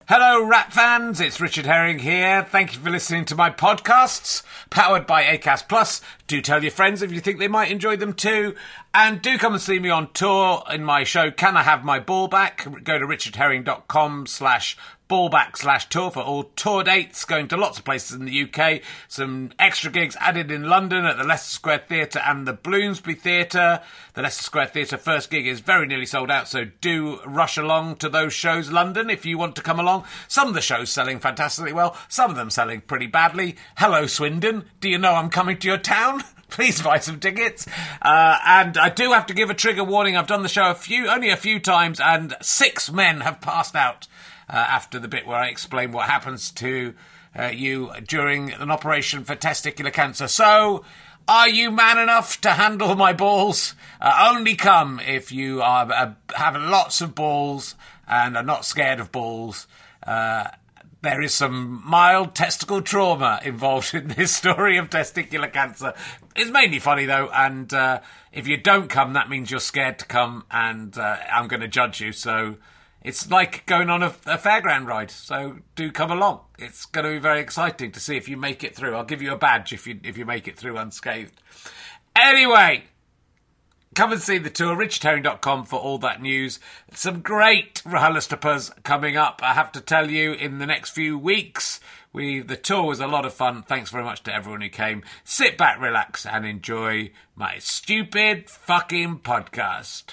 Hello, Rat fans. It's Richard Herring here. Thank you for listening to my podcasts, powered by Acast Plus. Do tell your friends if you think they might enjoy them too. And do come and see me on tour in my show, Can I Have My Ball Back? Go to richardherring.com/ballback/tour for all tour dates, going to lots of places in the UK. Some extra gigs added in London at the Leicester Square Theatre and the Bloomsbury Theatre. The Leicester Square Theatre first gig is very nearly sold out, so do rush along to those shows, London, if you want to come along. Some of the shows selling fantastically well, some of them selling pretty badly. Hello, Swindon. Do you know I'm coming to your town? Please buy some tickets. And I do have to give a trigger warning. I've done the show only a few times, and 6 men have passed out after the bit where I explain what happens to you during an operation for testicular cancer. So, are you man enough to handle my balls? Only come if you have lots of balls and are not scared of balls. There is some mild testicle trauma involved in this story of testicular cancer. It's mainly funny, though, and if you don't come, that means you're scared to come, and I'm going to judge you. So it's like going on a fairground ride, so do come along. It's going to be very exciting to see if you make it through. I'll give you a badge if you make it through unscathed. Anyway, come and see the tour, richardherring.com for all that news. Some great RHLSTPs coming up, I have to tell you, in the next few weeks. The tour was a lot of fun. Thanks very much to everyone who came. Sit back, relax, and enjoy my stupid fucking podcast.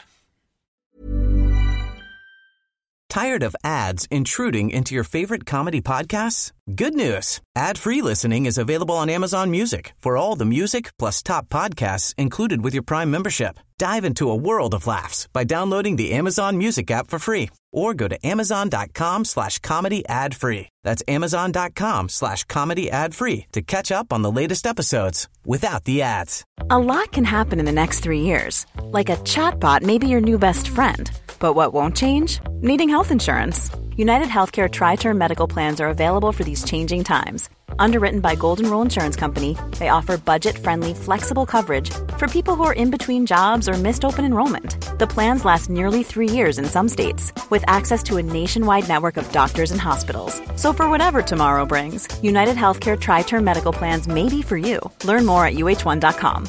Tired of ads intruding into your favorite comedy podcasts? Good news. Ad-free listening is available on Amazon Music for all the music plus top podcasts included with your Prime membership. Dive into a world of laughs by downloading the Amazon Music app for free or go to amazon.com/comedy ad-free. That's amazon.com/comedy ad-free to catch up on the latest episodes without the ads. A lot can happen in the next 3 years. Like a chatbot may be your new best friend. But what won't change? Needing health insurance. United Healthcare Tri-Term Medical Plans are available for these changing times. Underwritten by Golden Rule Insurance Company, they offer budget-friendly, flexible coverage for people who are in between jobs or missed open enrollment. The plans last nearly 3 years in some states, with access to a nationwide network of doctors and hospitals. So for whatever tomorrow brings, United Healthcare Tri-Term Medical Plans may be for you. Learn more at uh1.com.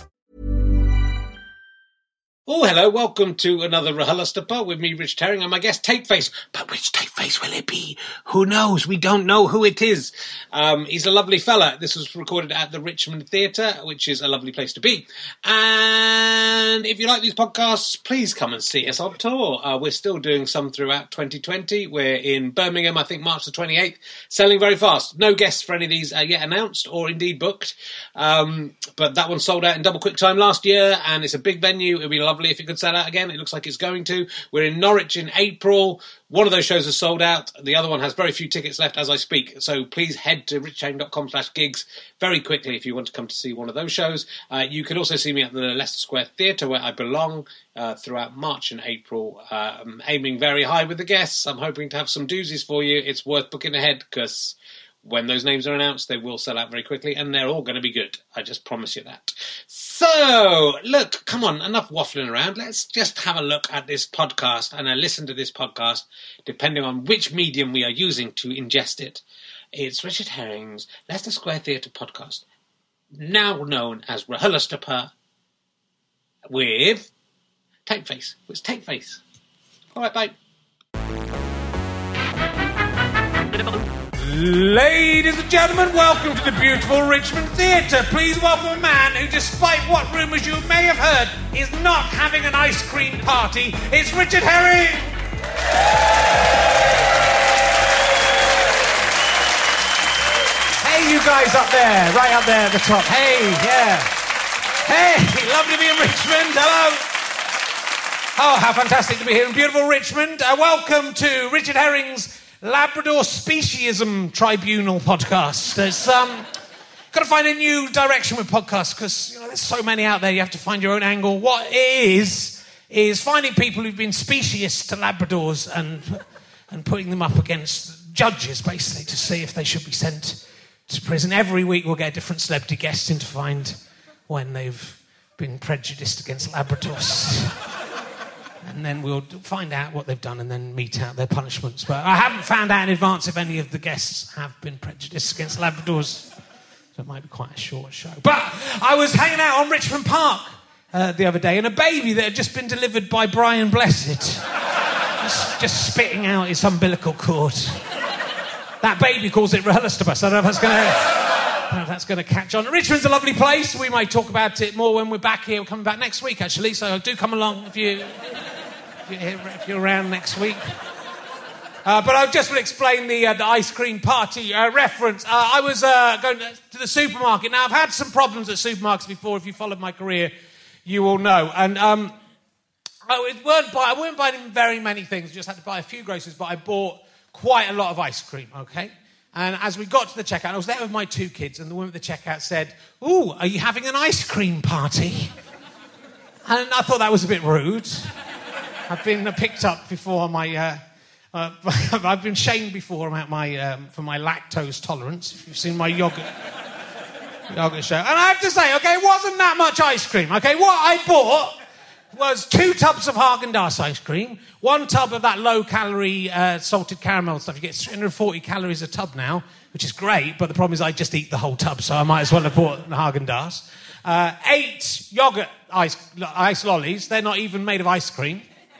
Oh, hello, welcome to another RHLSTP with me, Rich Herring, and my guest, Tapeface. But which Tapeface will it be? Who knows? We don't know who it is. He's a lovely fella. This was recorded at the Richmond Theatre, which is a lovely place to be. And if you like these podcasts, please come and see us on tour. We're still doing some throughout 2020. We're in Birmingham, I think March the 28th, selling very fast. No guests for any of these yet announced or indeed booked. But that one sold out in double quick time last year, and it's a big venue. It'll be lovely if it could sell out again. It looks like it's going to. We're in Norwich in April. One of those shows is sold out. The other one has very few tickets left as I speak. So please head to richardherring.com/gigs very quickly if you want to come to see one of those shows. You can also see me at the Leicester Square Theatre, where I belong, throughout March and April. I'm aiming very high with the guests. I'm hoping to have some doozies for you. It's worth booking ahead because when those names are announced, they will sell out very quickly, and they're all going to be good. I just promise you that. So, look, come on, enough waffling around. Let's just have a look at this podcast and listen to this podcast, depending on which medium we are using to ingest it. It's Richard Herring's Leicester Square Theatre podcast, now known as RHLSTP, with Tapeface. It's Tapeface. All right, bye. Ladies and gentlemen, welcome to the beautiful Richmond Theatre. Please welcome a man who, despite what rumours you may have heard, is not having an ice cream party. It's Richard Herring! Hey, you guys up there, right up there at the top. Hey, yeah. Hey, lovely to be in Richmond. Hello. Oh, how fantastic to be here in beautiful Richmond. Welcome to Richard Herring's Labrador Speciesism Tribunal podcast. It's got to find a new direction with podcasts because there's so many out there. You have to find your own angle. What it is finding people who've been specious to Labradors and putting them up against judges, basically, to see if they should be sent to prison. Every week we'll get a different celebrity guest in to find when they've been prejudiced against Labradors. And then we'll find out what they've done and then mete out their punishments. But I haven't found out in advance if any of the guests have been prejudiced against Labradors. So it might be quite a short show. But I was hanging out on Richmond Park the other day, and a baby that had just been delivered by Brian Blessed just spitting out his umbilical cord. That baby calls it Rehelistobus. I don't know if that's going to catch on. Richmond's a lovely place. We might talk about it more when we're back here. We're coming back next week, actually, so do come along if you're around next week. But I just will explain the ice cream party reference. I was going to the supermarket. Now, I've had some problems at supermarkets before. If you followed my career, you will know. And I weren't buying very many things. I just had to buy a few groceries, but I bought quite a lot of ice cream, okay? And as we got to the checkout, I was there with my 2 kids, and the woman at the checkout said, "Ooh, are you having an ice cream party?" And I thought that was a bit rude. I've been picked up before on my... I've been shamed before about for my lactose tolerance, if you've seen my yogurt show. And I have to say, okay, it wasn't that much ice cream, okay? What I bought was 2 tubs of Haagen-Dazs ice cream, 1 tub of that low-calorie salted caramel stuff. You get 340 calories a tub now, which is great, but the problem is I just eat the whole tub, so I might as well have bought the Haagen-Dazs. 8 yogurt ice lollies. They're not even made of ice cream.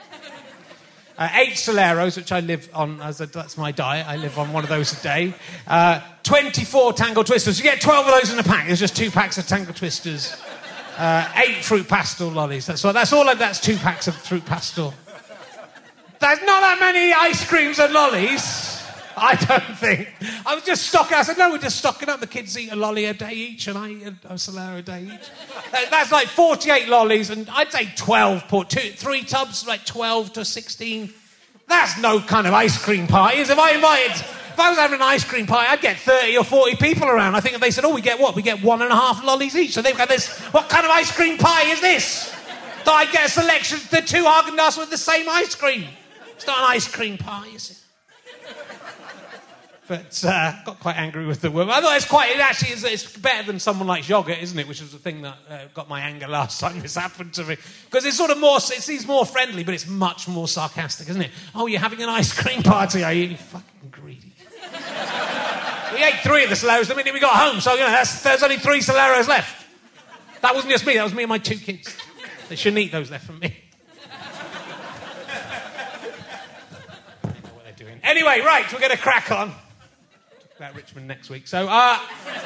8 Soleros, which I live on, that's my diet. I live on one of those a day. 24 Tangle Twisters. You get 12 of those in a pack. There's just 2 packs of Tangle Twisters. 8 fruit pastel lollies. That's 2 packs of fruit pastel. There's not that many ice creams and lollies, I don't think. I was just stocking. I said, no, we're just stocking up. The kids eat a lolly a day each, and I eat a Solero a day each. That's like 48 lollies, and I'd say 3 tubs, like 12 to 16. That's no kind of ice cream party. If I was having an ice cream party, I'd get 30 or 40 people around. I think if they said, we get what? We get 1.5 lollies each. So they've got this. What kind of ice cream pie is this? That I get a selection, the 2 Haagen-Dazs with the same ice cream. It's not an ice cream pie, is it? But got quite angry with the woman. I thought it's better than someone likes yogurt, isn't it? Which was the thing that got my anger last time this happened to me. Because it's sort of it seems more friendly, but it's much more sarcastic, isn't it? Oh, you're having an ice cream party, are you? You fucking greedy. We ate 3 of the Soleros the minute we got home, so there's only 3 Soleros left. That wasn't just me, that was me and my 2 kids. They shouldn't eat those left from me. I don't know what they're doing. Anyway, right, we're going to crack on. About Richmond next week. So, a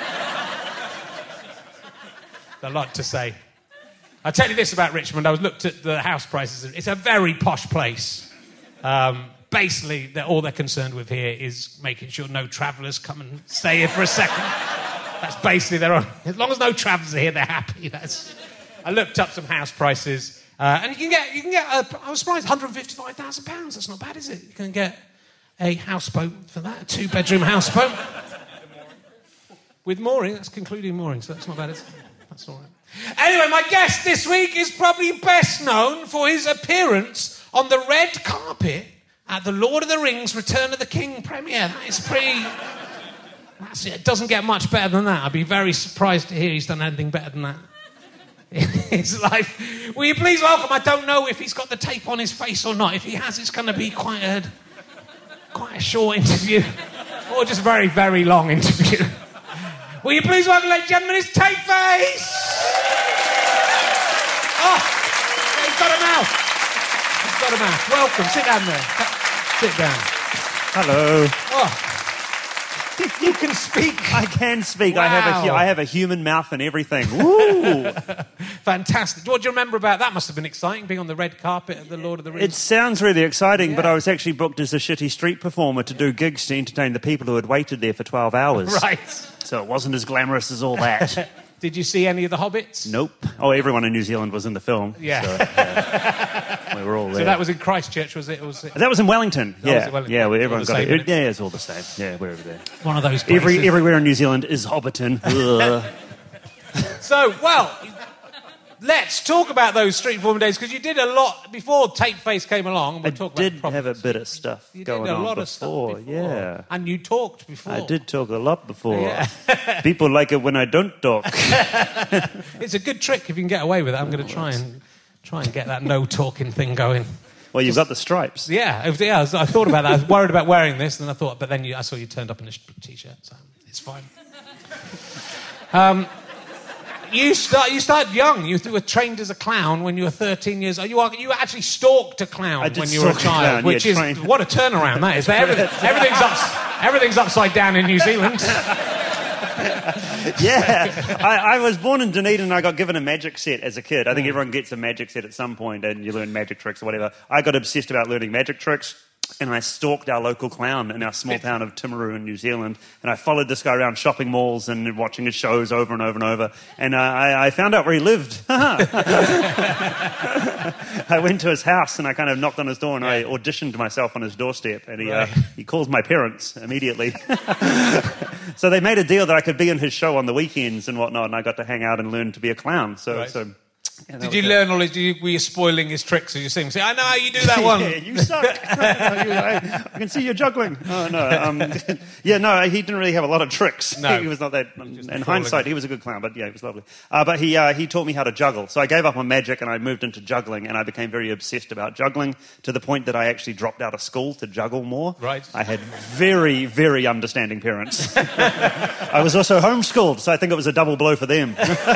lot to say. I'll tell you this about Richmond. I looked at the house prices. It's a very posh place. Basically, all they're concerned with here is making sure no travellers come and stay here for a second. That's basically as long as no travellers are here, they're happy. I looked up some house prices, and you can get. I was surprised, £155,000. That's not bad, is it? You can get a houseboat for that, a 2-bedroom houseboat. With mooring, that's concluding mooring, so that's not bad, is it? That's all right. Anyway, my guest this week is probably best known for his appearance on the red carpet at the Lord of the Rings Return of the King premiere. That is pretty... it doesn't get much better than that. I'd be very surprised to hear he's done anything better than that in his life. Will you please welcome, I don't know if he's got the tape on his face or not. If he has, it's going to be quite a short interview, or just a very, very long interview. Will you please welcome, ladies and gentlemen, it's Tapeface! Oh, he's got a mouth. He's got a mouth. Welcome, sit down there. Sit down. Hello. Oh, you can speak. I can speak. Wow. I have a human mouth and everything. Woo! Fantastic. What do you remember about that? Must have been exciting, being on the red carpet at the Lord of the Rings. It sounds really exciting, Yeah. but I was actually booked as a shitty street performer to do gigs to entertain the people who had waited there for 12 hours. Right. So it wasn't as glamorous as all that. Did you see any of the Hobbits? Nope. Oh, everyone in New Zealand was in the film. Yeah. So, we were all there. So that was in Christchurch, was it? That was in Wellington. That was Yeah. in Wellington. Yeah, where All everyone the got same, it. isn't it? Yeah, it's all the same. Yeah, we're over there. One of those places. Everywhere in New Zealand is Hobbiton. Ugh. So, let's talk about those street performing days, because you did a lot before Tapeface came along. And I we'll talk did about have a bit of stuff You going did a on lot before. of stuff before. Yeah. And you talked before. I did talk a lot before. Yeah. People like it when I don't talk. It's a good trick if you can get away with it. I'm going to try and get that no talking thing going. Well, you've got the stripes. Yeah, I thought about that. I was worried about wearing this, and then I thought, but then I saw you turned up in a T-shirt, so it's fine. You started young. You were trained as a clown when you were 13 years old. You actually stalked a clown when you were a child, which is what a turnaround that is. Everything's upside down in New Zealand. Yeah, I was born in Dunedin and I got given a magic set as a kid. I think everyone gets a magic set at some point and you learn magic tricks or whatever. I got obsessed about learning magic tricks. And I stalked our local clown in our small town of Timaru in New Zealand. And I followed this guy around shopping malls and watching his shows over and over and over. And I found out where he lived. I went to his house and I kind of knocked on his door and I auditioned myself on his doorstep. And he called my parents immediately. So they made a deal that I could be in his show on the weekends and whatnot. And I got to hang out and learn to be a clown. Yeah, did you learn all? Were you spoiling his tricks as you see him? Say, I know how you do that one. Yeah, you suck. I can see you're juggling. Oh, no. He didn't really have a lot of tricks. No. He was not that... In hindsight, he was a good clown, but yeah, he was lovely. But he taught me how to juggle. So I gave up on magic and I moved into juggling, and I became very obsessed about juggling to the point that I actually dropped out of school to juggle more. Right. I had very, very understanding parents. I was also homeschooled, so I think it was a double blow for them.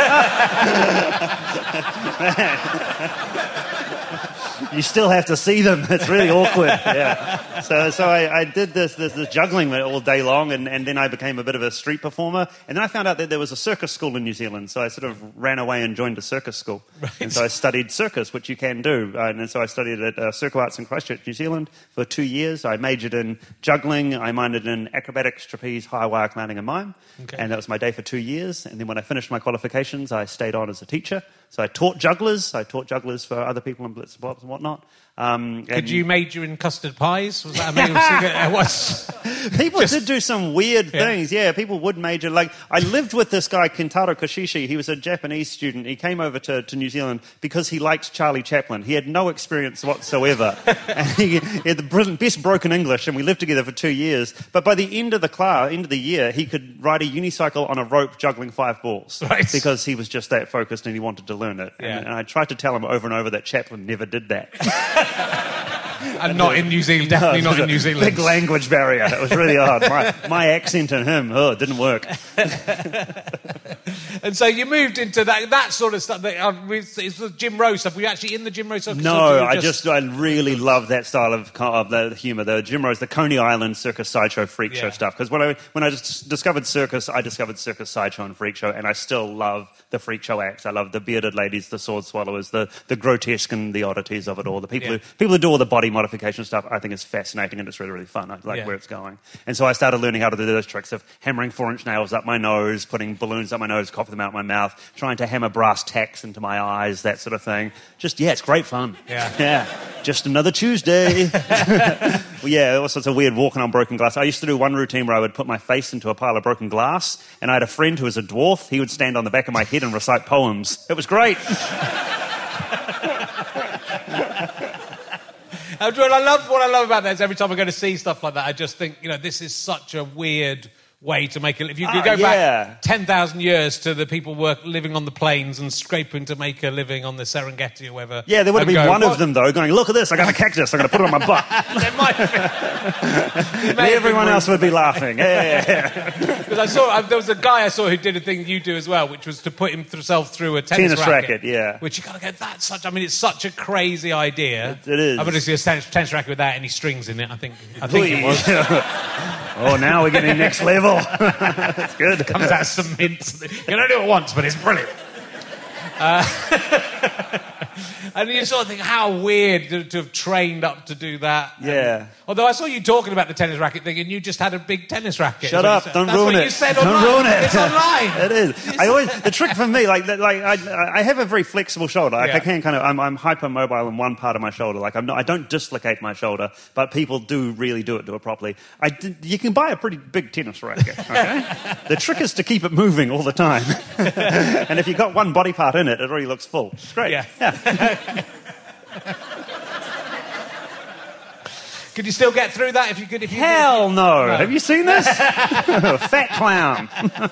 You still have to see them. It's really awkward. Yeah. So I did this juggling all day long, and then I became a bit of a street performer. And then I found out that there was a circus school in New Zealand, so I sort of ran away and joined a circus school. Right. And so I studied circus, which you can do. And so I studied at Circo Arts in Christchurch, New Zealand, for 2 years. I majored in juggling. I minored in acrobatics, trapeze, high wire, clowning, and mime. Okay. And that was my day for 2 years. And then when I finished my qualifications, I stayed on as a teacher. So I taught jugglers. I taught jugglers for other people in Blitz and Blobs and whatnot. Could you major in custard pies? Was that People did do some weird things. Yeah, people would major. Like, I lived with this guy, Kentaro Koshishi. He was a Japanese student. He came over to New Zealand because he liked Charlie Chaplin. He had no experience whatsoever. And he had the best broken English, and we lived together for 2 years. But by the end of the year, he could ride a unicycle on a rope juggling 5 balls. Right. Because he was just that focused and he wanted to learn it. Yeah. And I tried to tell him over and over that Chaplin never did that. And not in New Zealand, definitely not in New Zealand. Big language barrier. It was really hard. My accent and him, it didn't work. And so you moved into that sort of stuff. It's the Jim Rowe stuff. Were you actually in the Jim Rowe stuff? No, I really love that style of the humour. The Jim Rowe's, the Coney Island circus sideshow freak show stuff. Because when I discovered circus, I discovered circus sideshow and freak show, and I still love the freak show acts. I love the bearded ladies, the sword swallowers, the grotesque and the oddities of it all. The people who do all the body modification stuff, I think is fascinating and it's really, really fun. I like where it's going. And so I started learning how to do those tricks of hammering 4-inch nails up my nose, putting balloons up my nose, coughing them out my mouth, trying to hammer brass tacks into my eyes, that sort of thing. It's great fun. Yeah. Just another Tuesday. All sorts of weird walking on broken glass. I used to do one routine where I would put my face into a pile of broken glass, and I had a friend who was a dwarf. He would stand on the back of my head and recite poems. It was great. What I love about that is every time I go to see stuff like that, I just think, this is such a weird way to make it. If you could go back 10,000 years to the people living on the plains and scraping to make a living on the Serengeti or whatever. Yeah, there would have been one of them, though, going, look at this, I got a cactus, I'm going to put it on my butt. There might have been. Everyone else would be laughing. Yeah. Because there was a guy I saw who did a thing you do as well, which was to put himself through a tennis racket. Yeah. Which you got to go, it's such a crazy idea. It is. I'm going to see a tennis racket without any strings in it, I think it was. Oh, now we're getting next level. That's good. It comes out some mints. You don't do it once, but it's brilliant. And you sort of think, how weird to have trained up to do that. Yeah. Although I saw you talking about the tennis racket thing, and you just had a big tennis racket. Shut up! Don't ruin it. That's what you said online. Don't ruin it. It's online. It is. The trick for me, I have a very flexible shoulder. I can kind of. I'm hypermobile in one part of my shoulder. I don't dislocate my shoulder, but people do really do it properly. You can buy a pretty big tennis racket. Okay. The trick is to keep it moving all the time. And if you've got one body part in it, it already looks full. It's great. Yeah. Could you still get through that if you could? Hell no. Have you seen this? Fat clown.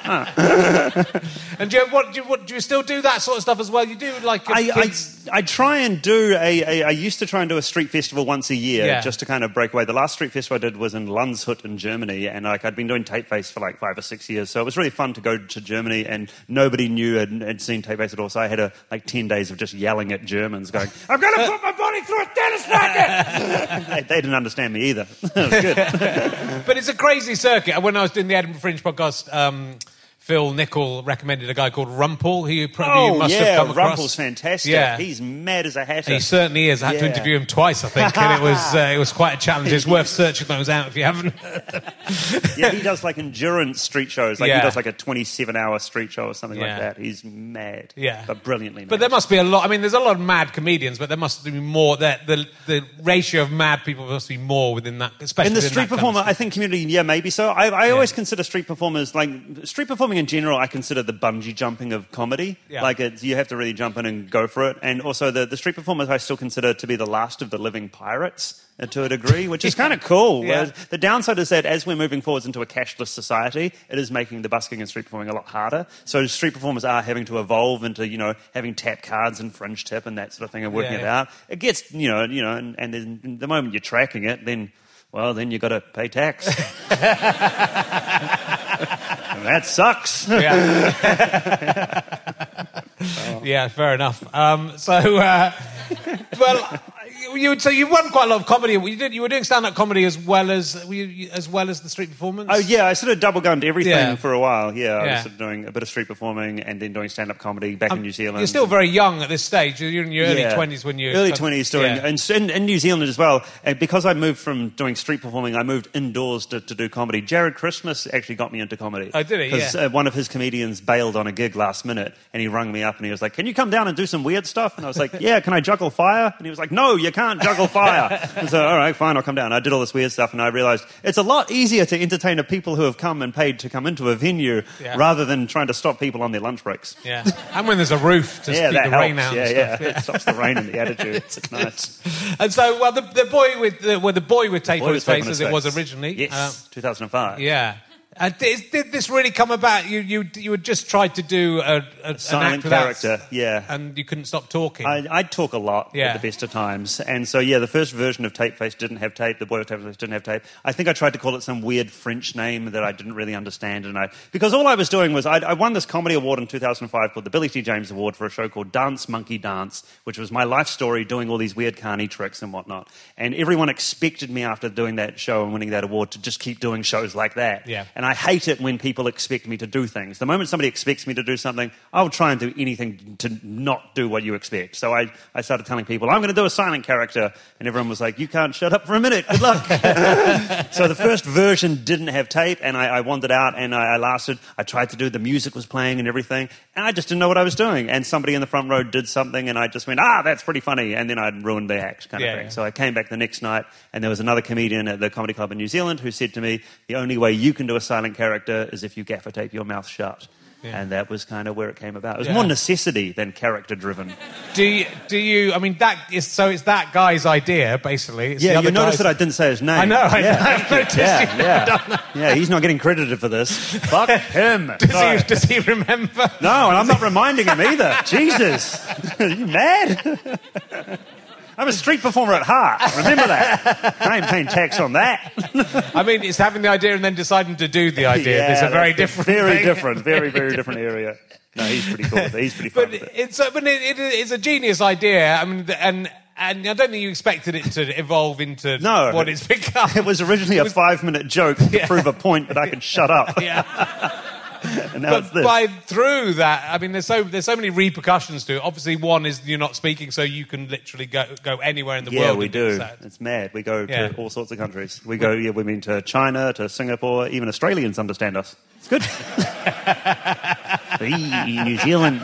And do you still do that sort of stuff as well? You do like I try and do I used to try and do a street festival once a year just to kind of break away. The last street festival I did was in Landshut in Germany, and I'd been doing Tape Face for like 5 or 6 years, so it was really fun to go to Germany, and nobody knew had seen Tape Face at all. So I had 10 days of just yelling at Germans, going, "I'm going to put my body through a tennis racket." They didn't understand me either. It was good. But it's a crazy circuit. When I was doing the Edinburgh Fringe podcast, Phil Nichol recommended a guy called Rumpel, who you must have come across. Rumpel's fantastic. Yeah. He's mad as a hatter. He certainly is. I had to interview him twice, I think, and it was quite a challenge. It's worth searching those out if you haven't. Yeah, he does like endurance street shows. He does like a 27-hour street show or something like that. He's mad. Yeah. But brilliantly mad. But there must be a lot. I mean, there's a lot of mad comedians, but there must be more. The ratio of mad people must be more within that, especially in the street performer, I think community, maybe so. I always consider street performers, like street performing in general, I consider the bungee jumping of comedy. Yeah. Like you have to really jump in and go for it. And also the street performers I still consider to be the last of the living pirates to a degree, which is kind of cool. Yeah. The downside is that as we're moving forwards into a cashless society, it is making the busking and street performing a lot harder. So street performers are having to evolve into, having tap cards and fringe tip and that sort of thing and working it out. It gets, and then the moment you're tracking it, then you got to pay tax. That sucks. Yeah, fair enough. You won quite a lot of comedy. You were doing stand-up comedy as well as the street performance. Oh yeah, I sort of double gunned everything for a while. Yeah, I was sort of doing a bit of street performing and then doing stand-up comedy back in New Zealand. You're still very young at this stage. You're in your early 20s when you early 20s doing, and in New Zealand as well. And because I moved from doing street performing, I moved indoors to do comedy. Jared Christmas actually got me into comedy. Oh, did he? Because one of his comedians bailed on a gig last minute, and he rung me up and he was like, "Can you come down and do some weird stuff?" And I was like, "Yeah, can I juggle fire?" And he was like, "No, you can't juggle fire." And so, all right, fine, I'll come down. I did all this weird stuff, and I realised it's a lot easier to entertain the people who have come and paid to come into a venue rather than trying to stop people on their lunch breaks. Yeah, and when there's a roof to keep the helps. rain out. It stops the rain and the attitude. It's nice. And so, the boy with tape on his face, as it was originally. Yes, 2005. Yeah. Did this really come about? You had just tried to do a silent character, and you couldn't stop talking. I'd talk a lot at the best of times, and so the first version of Tape Face didn't have tape. The boy with tape face didn't have tape. I think I tried to call it some weird French name that I didn't really understand, because all I was doing was I won this comedy award in 2005 called the Billy T. James Award for a show called Dance Monkey Dance, which was my life story doing all these weird carny tricks and whatnot. And everyone expected me after doing that show and winning that award to just keep doing shows like that. Yeah. And I hate it when people expect me to do things. The moment somebody expects me to do something, I'll try and do anything to not do what you expect. So I started telling people, I'm going to do a silent character. And everyone was like, you can't shut up for a minute. Good luck. So the first version didn't have tape, and I wandered out, and I lasted. I tried to do, the music was playing and everything, and I just didn't know what I was doing. And somebody in the front row did something, and I just went, that's pretty funny. And then I'd ruined the act kind of thing. Yeah. So I came back the next night, and there was another comedian at the comedy club in New Zealand who said to me, the only way you can do a silent character is if you gaffer tape your mouth shut. Yeah. And that was kind of where it came about. It was more necessity than character-driven. Do you? I mean, it's that guy's idea, basically. It's you notice that I didn't say his name. I know. I've noticed yeah, he's not getting credited for this. Fuck him. Does he remember? No, and I'm not reminding him either. Jesus. Are you mad? I'm a street performer at heart. Remember that. I ain't paying tax on that. I mean, it's having the idea and then deciding to do the idea. There's a very different Very different. Very, very different area. No, he's pretty cool. He's pretty fun with it. It's a genius idea. I mean, and I don't think you expected it to evolve into what it's become. It was originally a 5-minute joke to prove a point that I could shut up. Yeah. And now it's this. Through that, I mean, there's so many repercussions to it. Obviously, one is you're not speaking, so you can literally go anywhere in the world. Yeah, we do. It's mad. We go to all sorts of countries. We've been to China, to Singapore. Even Australians understand us. It's good. New Zealand.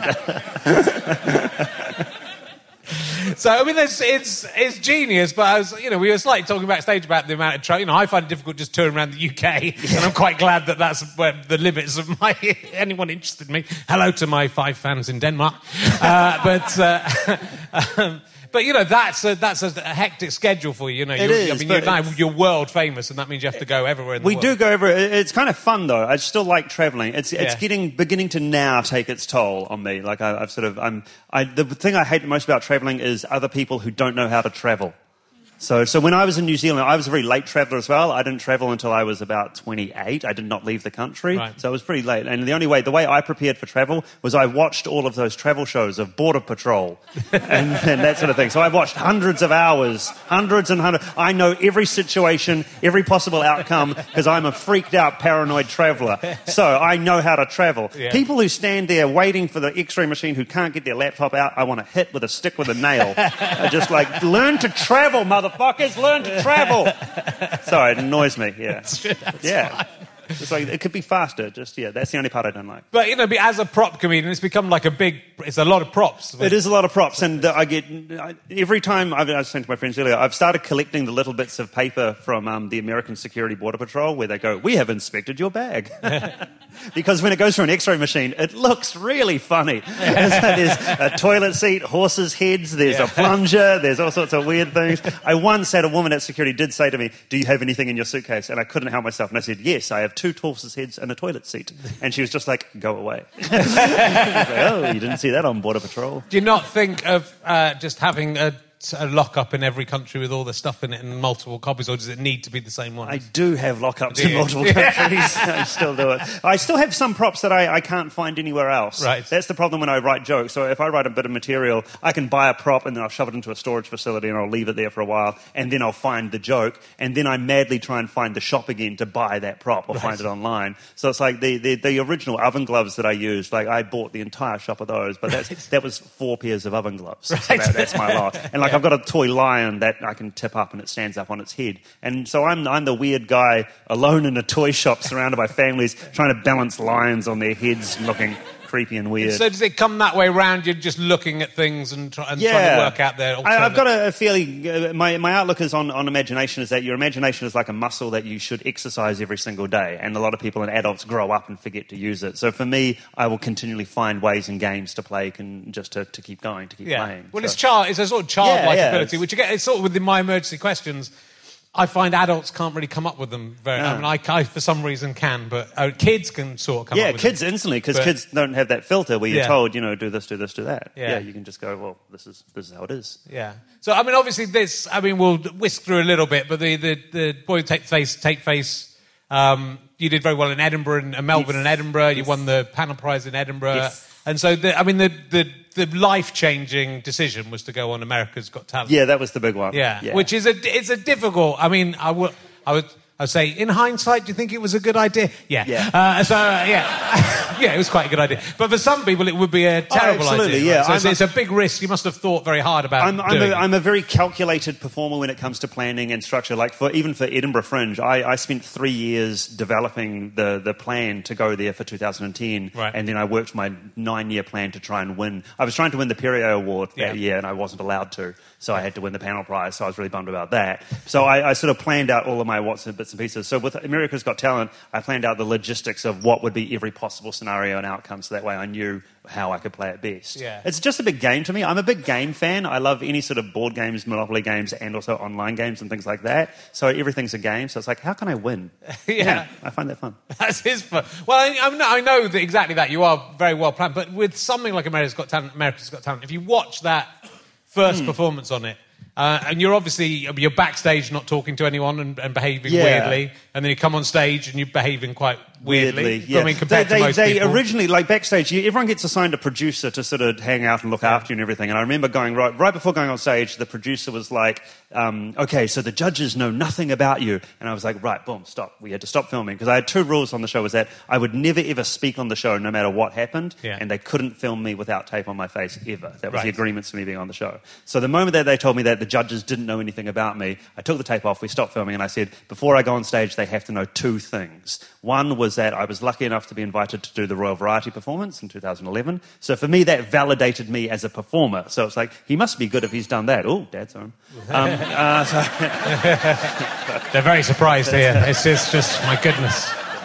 So, I mean, it's genius, but we were slightly talking backstage about the amount of travel. I find it difficult just touring around the UK, and I'm quite glad that that's where the limits of anyone interested in me. Hello to my 5 fans in Denmark. But But, that's a hectic schedule for you. It is, you're world famous, and that means you have to go everywhere in the world. We do go everywhere. It's kind of fun, though. I still like travelling. It's beginning to now take its toll on me. Like, the thing I hate the most about travelling is other people who don't know how to travel. So when I was in New Zealand, I was a very late traveller as well. I didn't travel until I was about 28. I did not leave the country, so I was pretty late. And the way I prepared for travel was I watched all of those travel shows of Border Patrol and that sort of thing. So I watched hundreds of hours, hundreds and hundreds. I know every situation, every possible outcome, because I'm a freaked out, paranoid traveller. So I know how to travel. Yeah. People who stand there waiting for the X-ray machine who can't get their laptop out, I want to hit with a stick with a nail. I just learn to travel, motherfuckers, learn to travel. Sorry, it annoys me. Yeah, Fine. It's it could be faster. That's the only part I don't like. But as a prop comedian, it's become it's a lot of props. It is a lot of props, and every time I was saying to my friends earlier, I've started collecting the little bits of paper from the American Security Border Patrol where they go, "We have inspected your bag." Because when it goes through an X-ray machine, it looks really funny. There's a toilet seat, horses' heads, there's a plunger, there's all sorts of weird things. I once had a woman at security did say to me, "Do you have anything in your suitcase?" And I couldn't help myself, and I said, "Yes, I have 2 horses' heads and a toilet seat." And she was just like, "Go away." Oh, you didn't see that on Border Patrol. Do you not think of just having a lock-up in every country with all the stuff in it and multiple copies, or does it need to be the same one? I do have lock-ups in multiple countries. I still do it. I still have some props that I can't find anywhere else. Right. That's the problem when I write jokes. So if I write a bit of material, I can buy a prop and then I'll shove it into a storage facility and I'll leave it there for a while, and then I'll find the joke, and then I madly try and find the shop again to buy that prop or find it online. So it's like the original oven gloves that I used, I bought the entire shop of those, but that was 4 pairs of oven gloves. Right. So that's my lot. And I've got a toy lion that I can tip up and it stands up on its head. And so I'm the weird guy alone in a toy shop surrounded by families trying to balance lions on their heads looking creepy and weird. So does it come that way round? You're just looking at things and trying to work out their alternative. I've got a feeling, my outlook is on imagination is that your imagination is like a muscle that you should exercise every single day. And a lot of people and adults grow up and forget to use it. So for me, I will continually find ways and games to play just to keep going, to keep playing. Well, it's a sort of childlike ability, which you get, it's sort of within my emergency questions. I find adults can't really come up with them very... No. I mean, I for some reason can, but kids can sort of come up with them. Yeah, kids instantly, because kids don't have that filter where you're told, do this, do this, do that. Yeah, you can just go, well, this is how it is. Yeah. So, I mean, obviously we'll whisk through a little bit, but the Boy Who Take Face, you did very well in Edinburgh and Melbourne and Edinburgh. You won the panel prize in Edinburgh. Yes. And so, the life-changing decision was to go on America's Got Talent. Yeah, that was the big one. Yeah. Which is it's a difficult... I mean, I would say, in hindsight, do you think it was a good idea? Yeah. Yeah, it was quite a good idea. But for some people, it would be a terrible absolutely, idea. Yeah. So it's a big risk. You must have thought very hard about doing it. I'm a very calculated performer when it comes to planning and structure. Even for Edinburgh Fringe, I spent 3 years developing the plan to go there for 2010, and then I worked my 9-year plan to try and win. I was trying to win the Perrier Award that year, and I wasn't allowed to, so I had to win the panel prize, so I was really bummed about that. So I sort of planned out all of my bits and pieces. So with America's Got Talent, I planned out the logistics of what would be every possible scenario and outcome, so that way I knew how I could play it best. Yeah. It's just a big game to me. I'm a big game fan. I love any sort of board games, Monopoly games, and also online games and things like that. So everything's a game. So it's like, how can I win? Yeah, I find that fun. That is fun. Well, I know that exactly that. You are very well planned. But with something like America's Got Talent, if you watch that first performance on it, and you're backstage not talking to anyone and behaving weirdly, and then you come on stage and you're behaving quite weirdly. Yeah. I mean, compared to most people. Originally, backstage, everyone gets assigned a producer to sort of hang out and look after you and everything. And I remember going right before going on stage, the producer was like, okay, so the judges know nothing about you. And I was like, right, boom, stop. We had to stop filming because I had 2 rules on the show, was that I would never ever speak on the show no matter what happened, and they couldn't film me without tape on my face ever. That was the agreements for me being on the show. So the moment that they told me that the judges didn't know anything about me, I took the tape off, we stopped filming, and I said, before I go on stage, they have to know 2 things. One was that I was lucky enough to be invited to do the Royal Variety performance in 2011. So for me, that validated me as a performer. So it's like, he must be good if he's done that. Oh, Dad's home. They're very surprised here. It's just, my goodness.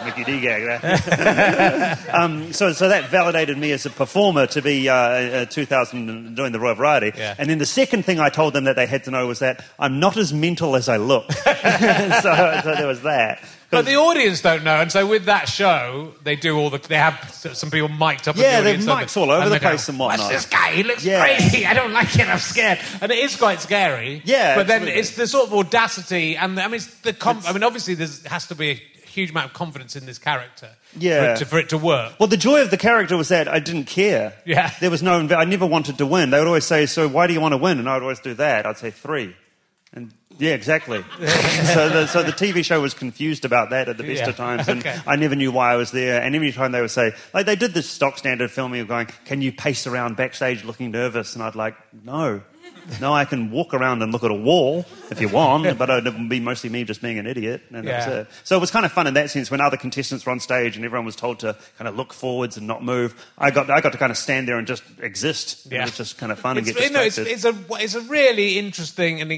Mickey D gag there. So that validated me as a performer to be 2000 doing the Royal Variety. Yeah. And then the second thing I told them that they had to know was that I'm not as mental as I look. so there was that. But the audience don't know, and so with that show, they have some people mic'd up. Yeah, the there's mics all over the place and whatnot. What's this guy? He looks crazy. I don't like it. I'm scared. And it is quite scary. Yeah, but then absolutely. it's the sort of audacity, and it's the. Obviously, there has to be a huge amount of confidence in this character. Yeah. For it to work. Well, the joy of the character was that I didn't care. Yeah. There was no. I never wanted to win. They would always say, "So why do you want to win?" And I would always do that. I'd say 3. And yeah, exactly. so the TV show was confused about that at the best of times, and I never knew why I was there. And every time they would say, like they did this stock standard filming of going, "Can you pace around backstage looking nervous?" And I'd like, no, I can walk around and look at a wall if you want, but it would be mostly me just being an idiot. And that was it. So it was kind of fun in that sense when other contestants were on stage and everyone was told to kind of look forwards and not move. I got to kind of stand there and just exist. Yeah. It was just kind of fun and get distracted. It's a really interesting and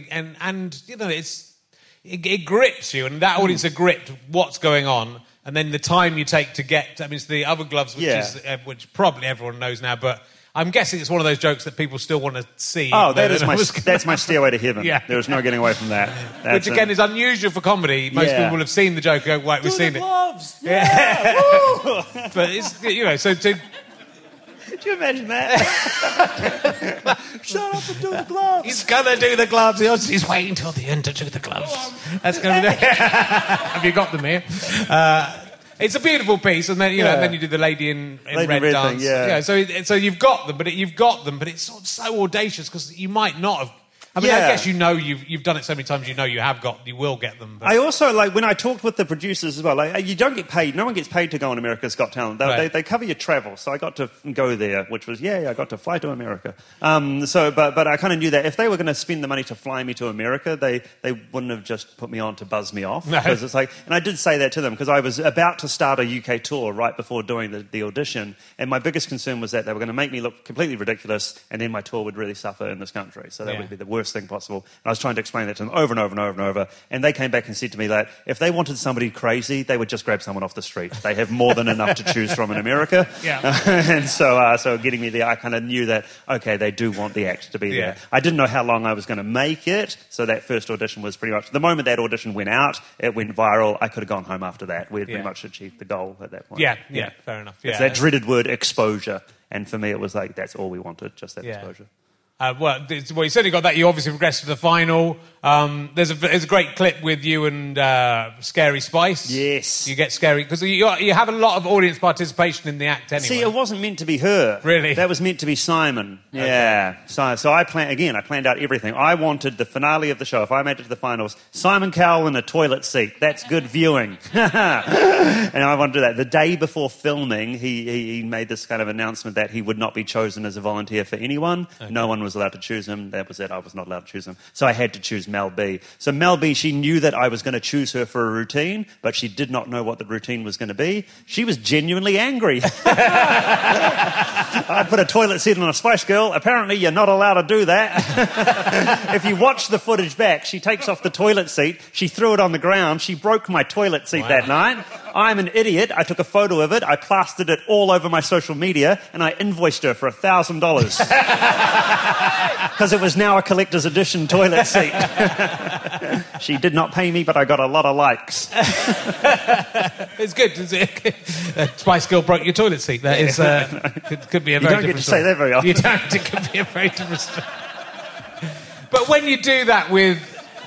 it grips you, and that audience are gripped what's going on, and then the time you take to get. It's the other gloves, which probably everyone knows now, but. I'm guessing it's one of those jokes that people still want to see. Oh, that's my stairway to heaven. Yeah. There's no getting away from that. Which, again, is unusual for comedy. Most people will have seen the joke and go, right, we've seen gloves. it. Yeah. But it's, so to... Do you imagine that? Shut up and do the gloves. He's going to do the gloves. He's waiting till the end to do the gloves. That's going to be... Have you got them here? It's a beautiful piece, and then and then you do the Lady in Red dance. Thing, so you've got them, but it's sort of so audacious because you might not have. I guess you've done it so many times. You will get them. But. I also when I talked with the producers as well. You don't get paid. No one gets paid to go on America's Got Talent. They cover your travel, so I got to go there, which was I got to fly to America. But I kind of knew that if they were going to spend the money to fly me to America, they wouldn't have just put me on to buzz me off. Because it's and I did say that to them because I was about to start a UK tour right before doing the audition, and my biggest concern was that they were going to make me look completely ridiculous, and then my tour would really suffer in this country. So that would be the worst thing possible. And I was trying to explain that to them over and over and over and over. And they came back and said to me that if they wanted somebody crazy, they would just grab someone off the street. They have more than enough to choose from in America. And so getting me there, I kind of knew that, okay, they do want the act to be there. I didn't know how long I was going to make it. So that first audition was pretty much... The moment that audition went out, it went viral. I could have gone home after that. We had pretty much achieved the goal at that point. Yeah, fair enough. It's that dreaded word, exposure. And for me, it was that's all we wanted, just that exposure. You certainly got that. You obviously progressed to the final. There's a great clip with you and Scary Spice. Yes. You get scary because you have a lot of audience participation in the act anyway. See, it wasn't meant to be her. Really? That was meant to be Simon. Okay. Yeah. So I planned out everything. I wanted the finale of the show, if I made it to the finals, Simon Cowell in a toilet seat. That's good viewing. And I wanted to do that. The day before filming, he made this kind of announcement that he would not be chosen as a volunteer for anyone. Okay. No one was allowed to choose him. That was it. I was not allowed to choose him. So I had to choose Mel B. So Mel B, she knew that I was going to choose her for a routine, but she did not know what the routine was going to be. She was genuinely angry. I put a toilet seat on a Spice Girl. Apparently you're not allowed to do that. If you watch the footage back, she takes off the toilet seat. She threw it on the ground. She broke my toilet seat that night. I'm an idiot. I took a photo of it. I plastered it all over my social media, and I invoiced her for $1,000. Because it was now a collector's edition toilet seat. She did not pay me, but I got a lot of likes. It's good. Spice Girl broke your toilet seat. That is could be a very different story. You don't get to say that very often. You don't. It could be a very different story. But when you do that with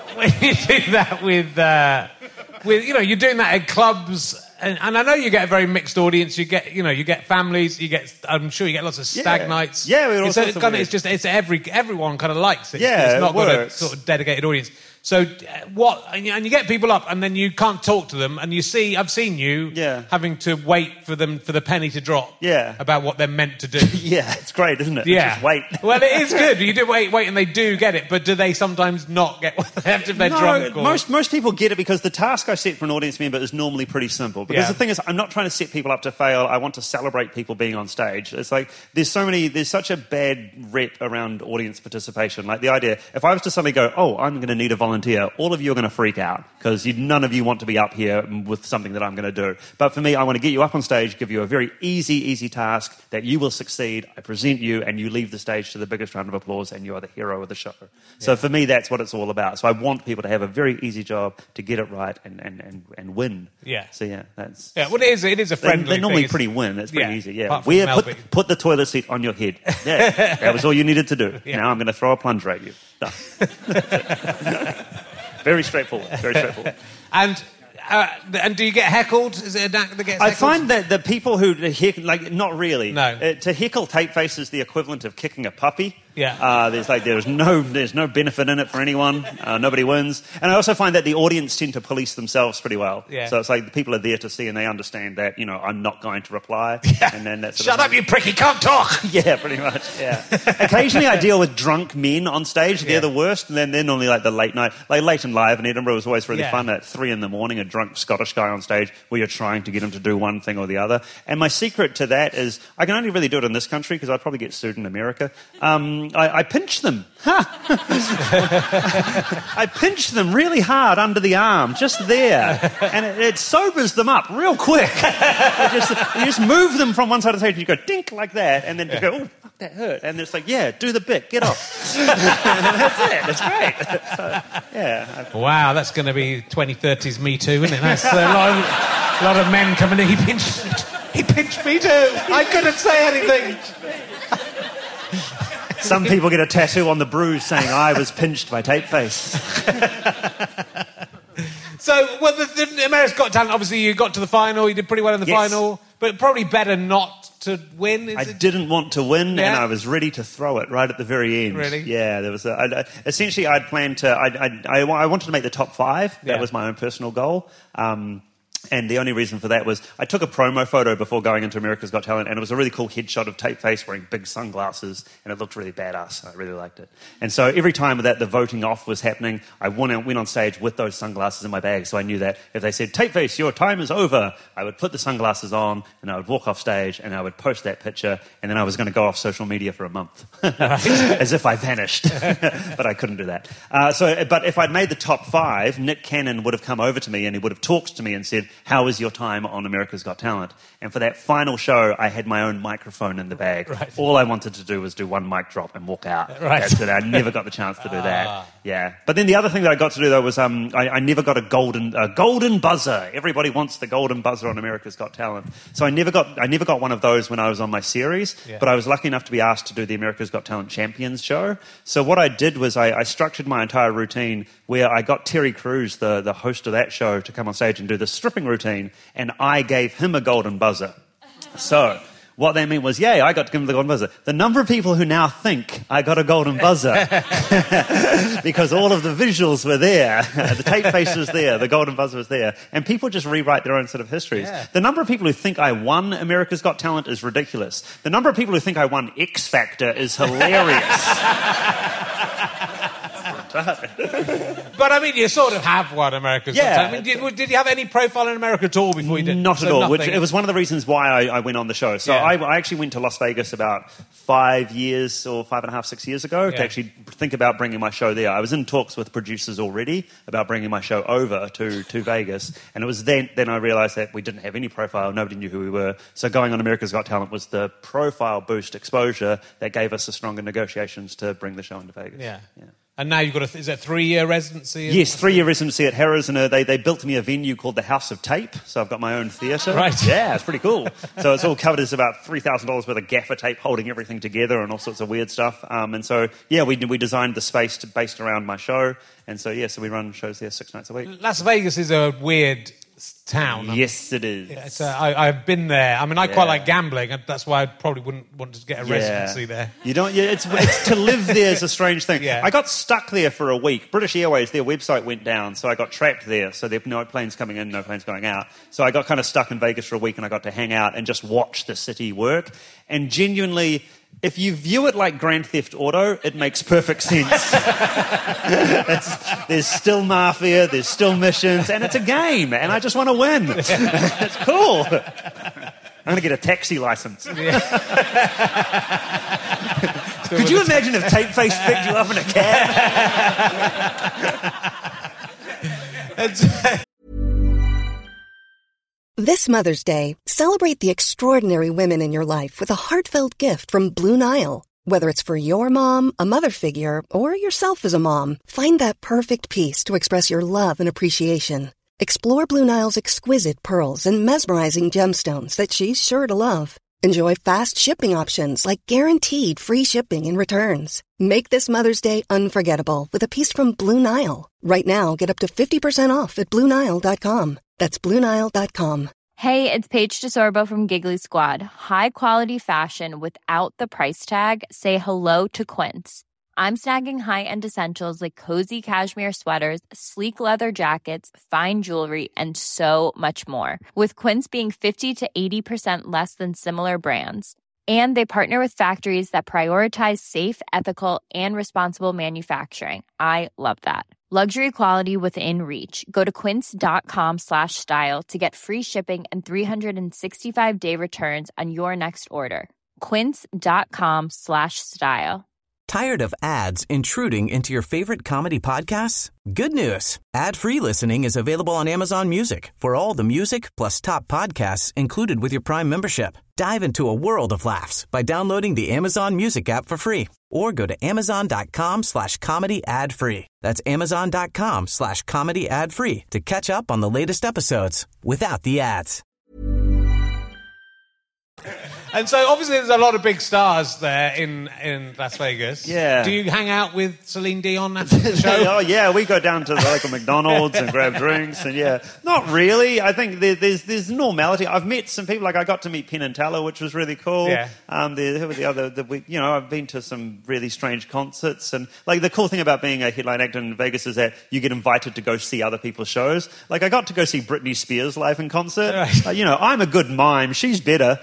you're doing that at clubs, and I know you get a very mixed audience. You get families. I'm sure you get lots of stag nights. Yeah, everyone kind of likes it. Yeah, it's not got a sort of dedicated audience. So and you get people up, and then you can't talk to them, and I've seen you having to wait for the penny to drop. Yeah. About what they're meant to do. Yeah, it's great, isn't it? Yeah. Just wait. Well, it is good. You do wait, and they do get it, but do they sometimes not get what they have to? They're drunk. Or... Most people get it because the task I set for an audience member is normally pretty simple. Because the thing is, I'm not trying to set people up to fail. I want to celebrate people being on stage. It's like there's such a bad rep around audience participation. Like the idea, if I was to suddenly go, I'm going to need a volunteer volunteer, all of you are going to freak out because none of you want to be up here with something that I'm going to do. But for me, I want to get you up on stage, give you a very easy task that you will succeed. I present you and you leave the stage to the biggest round of applause and you are the hero of the show. So for me, that's what it's all about. So I want people to have a very easy job to get it right and win. Yeah. So yeah, that's... Yeah, well, it is a friendly They're normally thing. pretty win. It's pretty easy, yeah. Apart from Melby. Put the toilet seat on your head. Yeah, that was all you needed to do. Yeah. Now I'm going to throw a plunger at you. Done. Very straightforward. Very straightforward. And do you get heckled? Is it a knack that gets I heckled? find that the people who heckle, like, not really. No. To heckle Tapeface is the equivalent of kicking a puppy. Yeah. There's no benefit in it for anyone. Nobody wins. And I also find that the audience tend to police themselves pretty well. Yeah. So it's like the people are there to see and they understand that, I'm not going to reply. Yeah. And then that's Shut up, you prick, you can't talk! Yeah, pretty much, yeah. Occasionally I deal with drunk men on stage. They're the worst. And then they're normally like the late night. Like Late and Live in Edinburgh was always really fun. At 3 a.m, a drunk Scottish guy on stage where you're trying to get him to do one thing or the other. And my secret to that is I can only really do it in this country because I'd probably get sued in America. I pinch them. I pinch them really hard under the arm, just there. And it sobers them up real quick. You just move them from one side of the stage and you go dink like that. And then you go, oh, fuck, that hurt. And it's like, yeah, do the bit, get off. That's it. That's great. So, yeah. Wow, that's going to be 2030's Me Too, isn't it? That's a lot of men coming in. He pinched me too. I couldn't say anything. Some people get a tattoo on the bruise saying, I was pinched by Tapeface. So, well, the America's Got Talent, obviously you got to the final, you did pretty well in the final, but probably better not to win. I didn't want to win, and I was ready to throw it right at the very end. Really? Yeah, there was essentially I'd planned to... I wanted to make the top 5. That was my own personal goal. And the only reason for that was I took a promo photo before going into America's Got Talent, and it was a really cool headshot of Tapeface wearing big sunglasses, and it looked really badass. I really liked it. And so every time that the voting off was happening, I went on stage with those sunglasses in my bag, so I knew that if they said, Tapeface, your time is over, I would put the sunglasses on, and I would walk off stage, and I would post that picture, and then I was going to go off social media for a month. As if I vanished. But I couldn't do that. But if I'd made the top 5, Nick Cannon would have come over to me, and he would have talked to me and said, how was your time on America's Got Talent? And for that final show, I had my own microphone in the bag. Right. All I wanted to do was do one mic drop and walk out. Right. That's it. I never got the chance to do that. Yeah. But then the other thing that I got to do, though, was I never got a golden buzzer. Everybody wants the golden buzzer on America's Got Talent. So I never got one of those when I was on my series, but I was lucky enough to be asked to do the America's Got Talent Champions show. So what I did was I structured my entire routine where I got Terry Crews, the host of that show, to come on stage and do the stripping routine, and I gave him a golden buzzer. So what that meant was, I got to give him the golden buzzer. The number of people who now think I got a golden buzzer because all of the visuals were there, the Tapeface was there, the golden buzzer was there, and people just rewrite their own sort of histories. Yeah. The number of people who think I won America's Got Talent is ridiculous. The number of people who think I won X Factor is hilarious. But I mean, you sort of have one America's Got Talent. I mean, did you have any profile in America at all before you did? Not at all. It was one of the reasons why I went on the show. So I actually went to Las Vegas about 5 years or 5.5, 6 years ago to actually think about bringing my show there. I was in talks with producers already about bringing my show over to Vegas, and it was then I realised that we didn't have any profile. Nobody knew who we were. So going on America's Got Talent was the profile boost exposure that gave us the stronger negotiations to bring the show into Vegas. Yeah. And now you've got is that 3-year residency? Yes, 3-year residency at Harrah's, and they built me a venue called the House of Tape, so I've got my own theatre. Right. Yeah, it's pretty cool. So it's all covered as about $3,000 worth of gaffer tape holding everything together and all sorts of weird stuff. And so, we designed the space based around my show, and so we run shows there 6 nights a week. Las Vegas is a weird town. Yes, it is. Yeah, I've been there. I mean, I quite like gambling, and that's why I probably wouldn't want to get a residency there. You don't. Yeah, it's to live there is a strange thing. Yeah. I got stuck there for a week. British Airways, their website went down, so I got trapped there. So there were no planes coming in, no planes going out. So I got kind of stuck in Vegas for a week, and I got to hang out and just watch the city work. And genuinely, if you view it like Grand Theft Auto, it makes perfect sense. There's still mafia, there's still missions, and it's a game, and I just want to win. It's cool. I'm going to get a taxi license. Could you imagine if Tapeface picked you up in a cab? This Mother's Day, celebrate the extraordinary women in your life with a heartfelt gift from Blue Nile. Whether it's for your mom, a mother figure, or yourself as a mom, find that perfect piece to express your love and appreciation. Explore Blue Nile's exquisite pearls and mesmerizing gemstones that she's sure to love. Enjoy fast shipping options like guaranteed free shipping and returns. Make this Mother's Day unforgettable with a piece from Blue Nile. Right now, get up to 50% off at BlueNile.com. That's BlueNile.com. Hey, it's Paige DeSorbo from Giggly Squad. High quality fashion without the price tag. Say hello to Quince. I'm snagging high-end essentials like cozy cashmere sweaters, sleek leather jackets, fine jewelry, and so much more. With Quince being 50 to 80% less than similar brands. And they partner with factories that prioritize safe, ethical, and responsible manufacturing. I love that. Luxury quality within reach. Go to quince.com/style to get free shipping and 365-day returns on your next order. Quince.com/style. Tired of ads intruding into your favorite comedy podcasts? Good news. Ad-free listening is available on Amazon Music for all the music plus top podcasts included with your Prime membership. Dive into a world of laughs by downloading the Amazon Music app for free or go to amazon.com/comedy ad-free. That's amazon.com/comedy ad-free to catch up on the latest episodes without the ads. And so, obviously, there's a lot of big stars there in Las Vegas. Yeah. Do you hang out with Celine Dion after the show? Oh, yeah, we go down to the local McDonald's and grab drinks, and yeah. Not really. I think there's normality. I've met some people, like I got to meet Penn and Teller, which was really cool. Yeah. Who were the other, I've been to some really strange concerts, and like the cool thing about being a headline actor in Vegas is that you get invited to go see other people's shows. Like I got to go see Britney Spears live in concert. Right. I'm a good mime. She's better.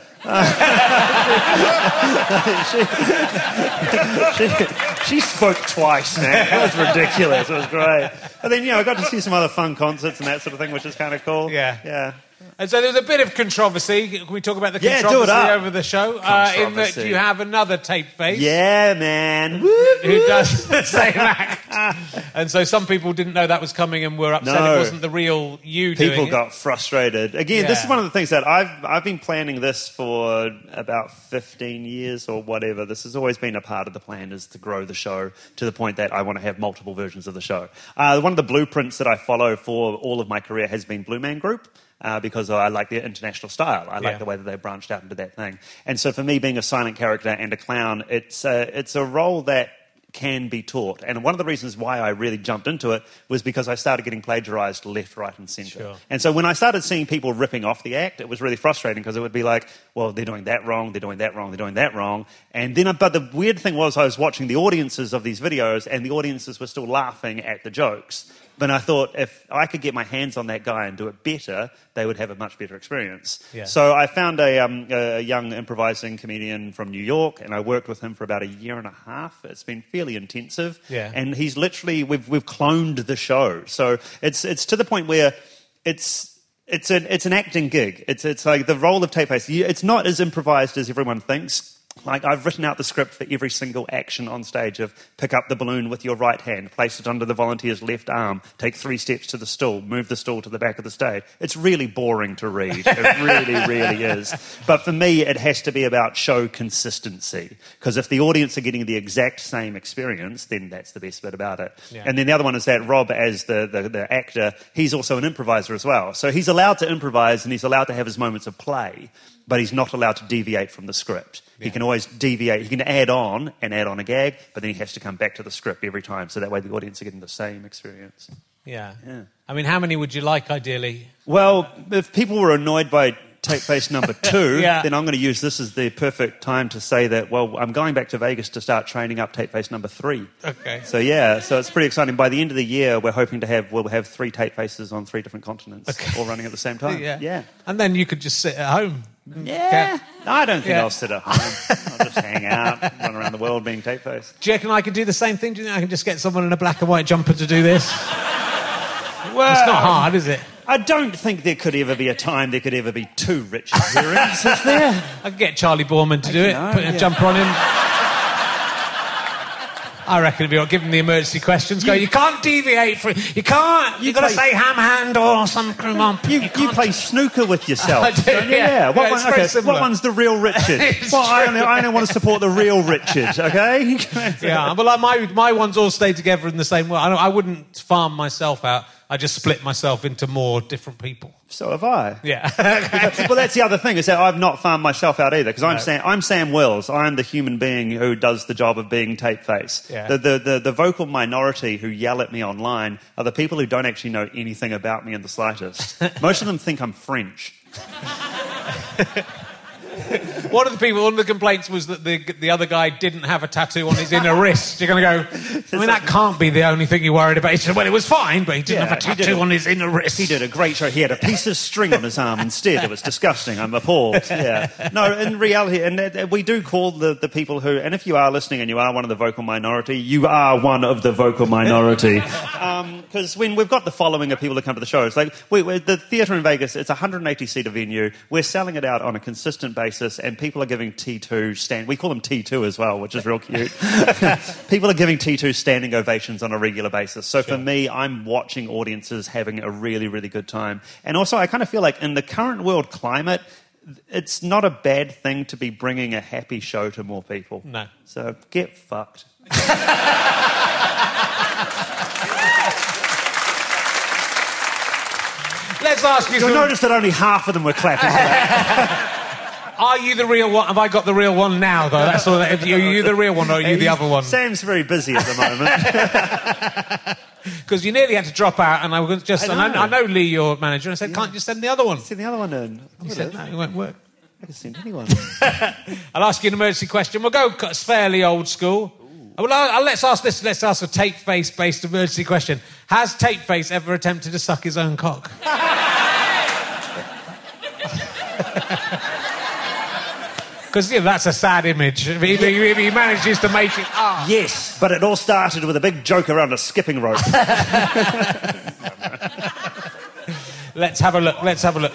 She spoke twice, man. It was ridiculous. It was great. But then, I got to see some other fun concerts and that sort of thing, which is kind of cool. Yeah. And so there was a bit of controversy. Can we talk about the Yeah, do it controversy up. over the show? In that you have another Tapeface. Yeah, man. Who does the same act. And so some people didn't know that was coming and were upset No. it wasn't the real you doing People it. got frustrated. Again, this is one of the things that I've been planning this for about 15 years or whatever. This has always been a part of the plan, is to grow the show to the point that I want to have multiple versions of the show. One of the blueprints that I follow for all of my career has been Blue Man Group. Because I like their international style. I like the way that they branched out into that thing. And so for me, being a silent character and a clown, it's a role that can be taught. And one of the reasons why I really jumped into it was because I started getting plagiarized left, right, and centre. Sure. And so when I started seeing people ripping off the act, it was really frustrating because it would be like, well, they're doing that wrong, they're doing that wrong, they're doing that wrong. And then, but the weird thing was I was watching the audiences of these videos and the audiences were still laughing at the jokes. But I thought if I could get my hands on that guy and do it better, they would have a much better experience. Yeah. So I found a young improvising comedian from New York, and I worked with him for about a year and a half. It's been fairly intensive. Yeah. And he's literally, we've cloned the show. So it's to the point where it's an acting gig. It's like the role of Tapeface. It's not as improvised as everyone thinks. Like, I've written out the script for every single action on stage of pick up the balloon with your right hand, place it under the volunteer's left arm, take 3 steps to the stool, move the stool to the back of the stage. It's really boring to read. It really, really is. But for me, it has to be about show consistency. Because if the audience are getting the exact same experience, then that's the best bit about it. Yeah. And then the other one is that Rob, as the actor, he's also an improviser as well. So he's allowed to improvise and he's allowed to have his moments of play, but he's not allowed to deviate from the script. Yeah. He can always deviate. He can add on a gag, but then he has to come back to the script every time, so that way the audience are getting the same experience. Yeah. I mean, how many would you like, ideally? Well, if people were annoyed by Tapeface number 2, Yeah. then I'm going to use this as the perfect time to say that, well, I'm going back to Vegas to start training up Tapeface number 3. Okay. So it's pretty exciting. By the end of the year, we're hoping to we'll have 3 Tapefaces on 3 different continents, all running at the same time. Yeah. And then you could just sit at home. Yeah. No, I don't think Yeah. I'll sit at home. I'll just hang out, run around the world being Tapeface. Do you reckon I could do the same thing? Do you think I can just get someone in a black and white jumper to do this? Well, It's not hard, is it? I don't think there could ever be a time there could ever be 2 Richard Herrings, is there? I could get Charlie Borman to do it, know, put a yeah. jumper on him. I reckon if you're given the emergency questions, you can't deviate from... You can't... You've got to say ham hand or some... You play snooker with yourself. I do, yeah. What one's the real Richard? I only want to support the real Richard, okay? Yeah, but like my ones all stay together in the same way. I wouldn't farm myself out. I just split myself into more different people. So have I. Yeah. Well, that's the other thing, is that I've not farmed myself out either, because I'm Sam Wills. I'm the human being who does the job of being Tapeface. Yeah. The vocal minority who yell at me online are the people who don't actually know anything about me in the slightest. Most of them think I'm French. One of the complaints was that the other guy didn't have a tattoo on his inner wrist. You're going to go, that can't be the only thing you're worried about. He said, well, it was fine, but he didn't have a tattoo on his inner wrist. He did a great show. He had a piece of string on his arm instead. It was disgusting. I'm appalled. Yeah. No, in reality, and we do call the people who, and if you are listening and you are one of the vocal minority, you are one of the vocal minority. Because when we've got the following of people that come to the show, it's like, the theatre in Vegas, it's a 180-seater venue. We're selling it out on a consistent basis, and people are giving T2 we call them T2 as well, which is real cute. People are giving T2 standing ovations on a regular basis. So for me, I'm watching audiences having a really, really good time. And also, I kind of feel like in the current world climate, it's not a bad thing to be bringing a happy show to more people. No. So get fucked. Let's ask you... You'll notice that only half of them were clapping for that. Are you the real one? Have I got the real one now, though? That's all. Are you the real one, or are you the other one? Sam's very busy at the moment. Because you nearly had to drop out, and I was just... I know Lee, your manager, and I said, can't you send the other one? Send the other one in. He said, no, it won't work. I can send anyone. I'll ask you an emergency question. We'll go fairly old school. Well, let's ask this. Let's ask a Tapeface-based emergency question. Has Tapeface ever attempted to suck his own cock? Because that's a sad image. He manages to make it... Yes, but it all started with a big joke around a skipping rope. Let's have a look.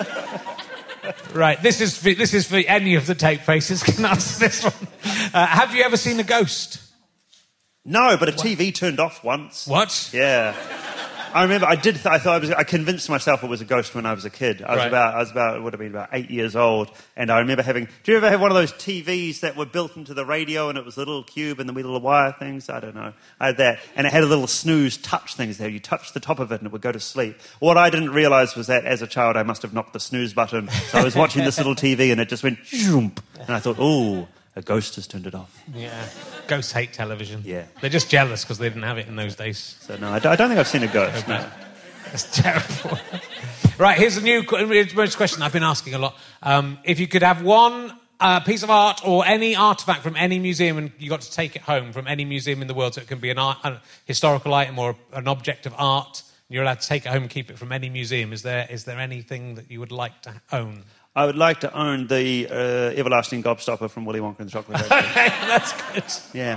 Right, this is for any of the Tapefaces. Can answer this one. Have you ever seen a ghost? No, but a TV turned off once. What? Yeah. I remember I convinced myself it was a ghost when I was a kid. I was about, would have been about 8 years old. And I remember do you ever have one of those TVs that were built into the radio and it was a little cube and the wee little wire things? I don't know. I had that. And it had a little snooze touch things there. You touched the top of it and it would go to sleep. What I didn't realise was that as a child I must have knocked the snooze button. So I was watching this little TV and it just went zoom. And I thought, ooh, a ghost has turned it off. Yeah. Ghosts hate television. Yeah. They're just jealous because they didn't have it in those days. So no, I don't think I've seen a ghost. No. That's terrible. Right, here's a new question I've been asking a lot. If you could have one piece of art or any artefact from any museum and you got to take it home from any museum in the world, so it can be a historical item or an object of art, and you're allowed to take it home and keep it from any museum, is there anything that you would like to own? I would like to own the everlasting gobstopper from Willy Wonka and the Chocolate Factory. That's good. Yeah.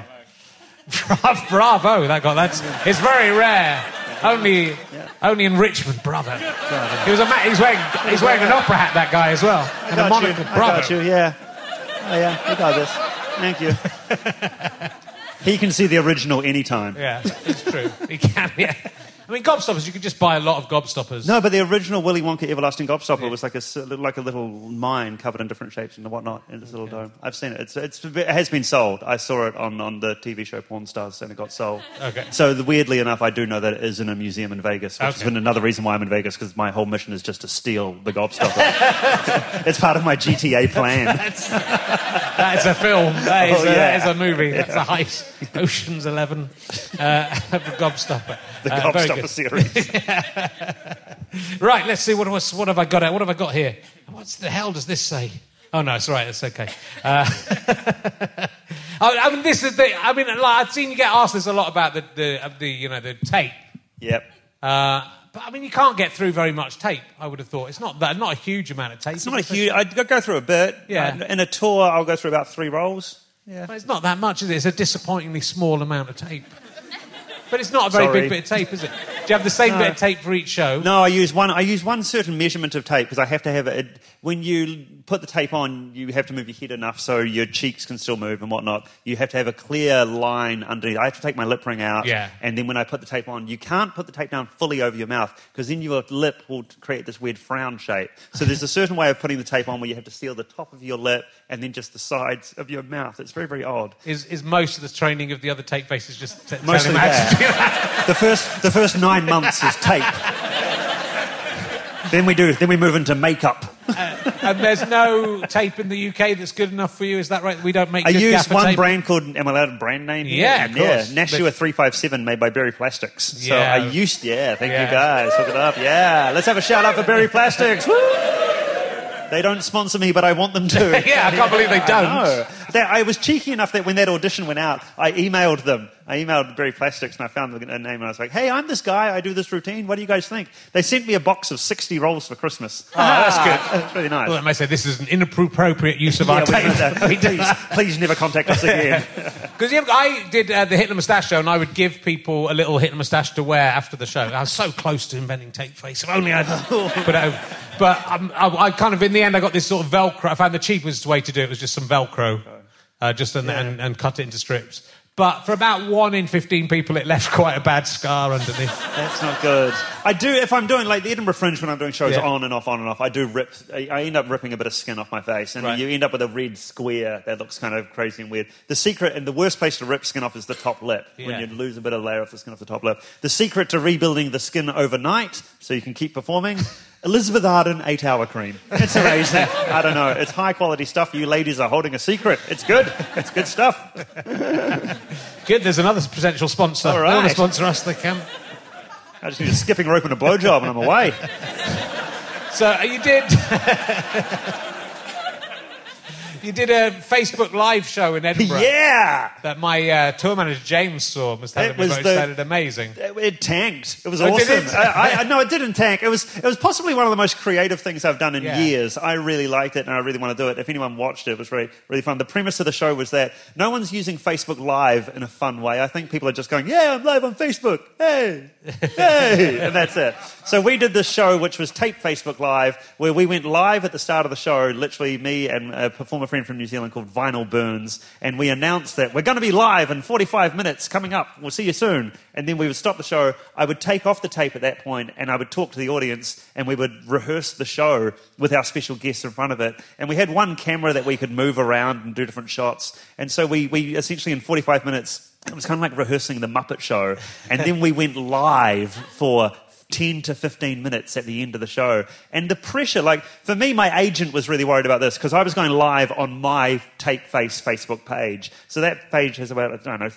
Bravo! It's very rare. Only in Richmond, brother. He's wearing an opera hat, that guy, as well. And a monocle. Bravo. I got you, yeah. Oh, yeah, we got this. Thank you. He can see the original anytime. Yeah, it's true. He can, yeah. I mean, gobstoppers, you could just buy a lot of gobstoppers. No, but the original Willy Wonka everlasting gobstopper was like a little mine covered in different shapes and whatnot in this little dome. I've seen it. It has been sold. I saw it on the TV show Pawn Stars and it got sold. Okay. So weirdly enough, I do know that it is in a museum in Vegas, which has been another reason why I'm in Vegas, because my whole mission is just to steal the gobstopper. It's part of my GTA plan. That's a film. That is a movie. Yeah. That's a heist. Ocean's 11. The gobstopper. The gobstopper series. Right, let's see what have I got here. What have I got here? What the hell does this say? Oh no, it's right. It's okay. I mean, this is the. I mean, I've seen you get asked this a lot about the tape. Yep. But I mean, you can't get through very much tape. I would have thought it's not a huge amount of tape. It's not a huge. I go through a bit. Yeah. In a tour, I'll go through about 3 rolls. Yeah. But it's not that much, is it? It's a disappointingly small amount of tape. But it's not a very big bit of tape, is it? you have the same bit of tape for each show? No, I use one certain measurement of tape because I have to have it. When you put the tape on, you have to move your head enough so your cheeks can still move and whatnot. You have to have a clear line underneath. I have to take my lip ring out, and then when I put the tape on, you can't put the tape down fully over your mouth because then your lip will create this weird frown shape. So there's a certain way of putting the tape on where you have to seal the top of your lip and then just the sides of your mouth. It's very, very odd. Is most of the training of the other tape faces just mostly that? The first 9 months is tape. Then we move into makeup. And there's no tape in the UK that's good enough for you, is that right? We don't make I good use gaffer one tape? brand called, am I allowed a brand name here? Yeah, of course. Nashua 357 made by Berry Plastics. So Yeah. I used, thank you guys, hook it up, let's have a shout out for Berry Plastics. Woo! They don't sponsor me, but I want them to. Yeah, I can't believe they don't. I was cheeky enough that when that audition went out, I emailed them. I emailed Berry Plastics and I found a name and I was like, hey, I'm this guy, I do this routine, what do you guys think? They sent me a box of 60 rolls for Christmas. Oh, that's good. That's really nice. Well, I may say this is an inappropriate use of our tape. Please never contact us again. Because I did the Hitler Moustache show and I would give people a little Hitler moustache to wear after the show. I was so close to inventing tape face. If only I'd put it over. But I kind of, in the end, I got this sort of Velcro. I found the cheapest way to do it was just some Velcro, and cut it into strips. But for about 1 in 15 people, it left quite a bad scar underneath. That's not good. I do, if I'm doing, like the Edinburgh Fringe, when I'm doing shows on and off, I do rip, I end up ripping a bit of skin off my face, and you end up with a red square that looks kind of crazy and weird. The secret, and the worst place to rip skin off is the top lip, when you lose a bit of layer off the skin off the top lip. The secret to rebuilding the skin overnight, so you can keep performing, Elizabeth Arden 8-hour cream. It's amazing. I don't know. It's high-quality stuff. You ladies are holding a secret. It's good. It's good stuff. Good, there's another potential sponsor. All right. They want to sponsor us, they can. I just need a skipping rope and a blowjob and I'm away. So you did... You did a Facebook Live show in Edinburgh. Yeah! That my tour manager James saw. Must have sounded amazing. It tanked. It was awesome. No, it didn't tank. It was possibly one of the most creative things I've done in years. I really liked it and I really want to do it. If anyone watched it, it was really, really fun. The premise of the show was that no one's using Facebook Live in a fun way. I think people are just going, yeah, I'm live on Facebook. Hey, hey, and that's it. So we did this show, which was taped Facebook Live, where we went live at the start of the show, literally me and a performer friend from New Zealand called Vinyl Burns, and we announced that we're going to be live in 45 minutes coming up. We'll see you soon. And then we would stop the show. I would take off the tape at that point, and I would talk to the audience, and we would rehearse the show with our special guests in front of it. And we had one camera that we could move around and do different shots. And so we essentially in 45 minutes, it was kind of like rehearsing the Muppet Show. And then we went live for 10 to 15 minutes at the end of the show. And the pressure, like, for me, my agent was really worried about this because I was going live on my Tape Face Facebook page. So that page has about, I don't know,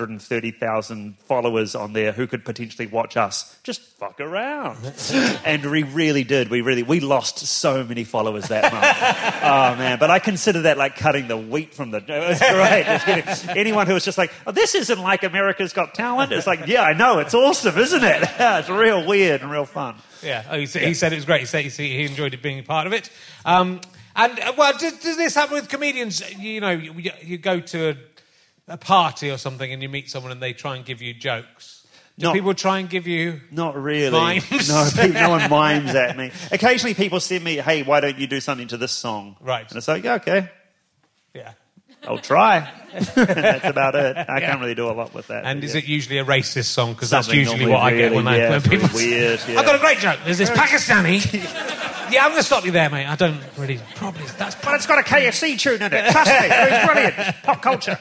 330,000 followers on there who could potentially watch us just fuck around. And we really did. We lost so many followers that month. Oh, man. But I consider that like cutting the wheat from the... It was great. It was anyone who was just like, oh, this isn't like America's Got Talent. It's like, yeah, I know. It's awesome, isn't it? Yeah, it's real weird and real fun. Yeah, he said it was great. He enjoyed it being a part of it. Does this happen with comedians? You know, you go to a party or something and you meet someone and they try and give you jokes. Do people try and give you Not really. mimes? No one mimes at me. Occasionally people send me, hey, why don't you do something to this song? Right. And it's like, yeah, okay. Yeah. I'll try. That's about it. I can't really do a lot with that. And is it usually a racist song? Because that's Something usually what I get when people... weird, yeah. I've got a great joke. There's this Pakistani... Yeah, I'm going to stop you there, mate. I don't really... Probably... But it's got a KFC tune in it. Trust me. It's brilliant. Pop culture.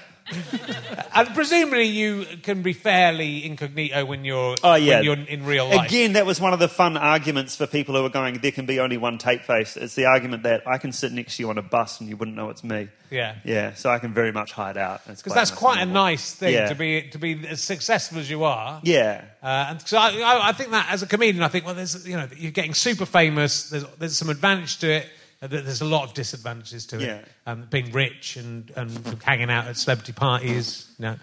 And presumably you can be fairly incognito when you're in real life. Again, that was one of the fun arguments for people who are going, there can be only one tape face. It's the argument that I can sit next to you on a bus and you wouldn't know it's me. Yeah. Yeah, so I can very much hide out. Because that's quite a nice thing to be as successful as you are. Yeah. And so I think that as a comedian, I think, well, you're getting super famous. There's some advantage to it. There's a lot of disadvantages to it. Being rich and hanging out at celebrity parties. But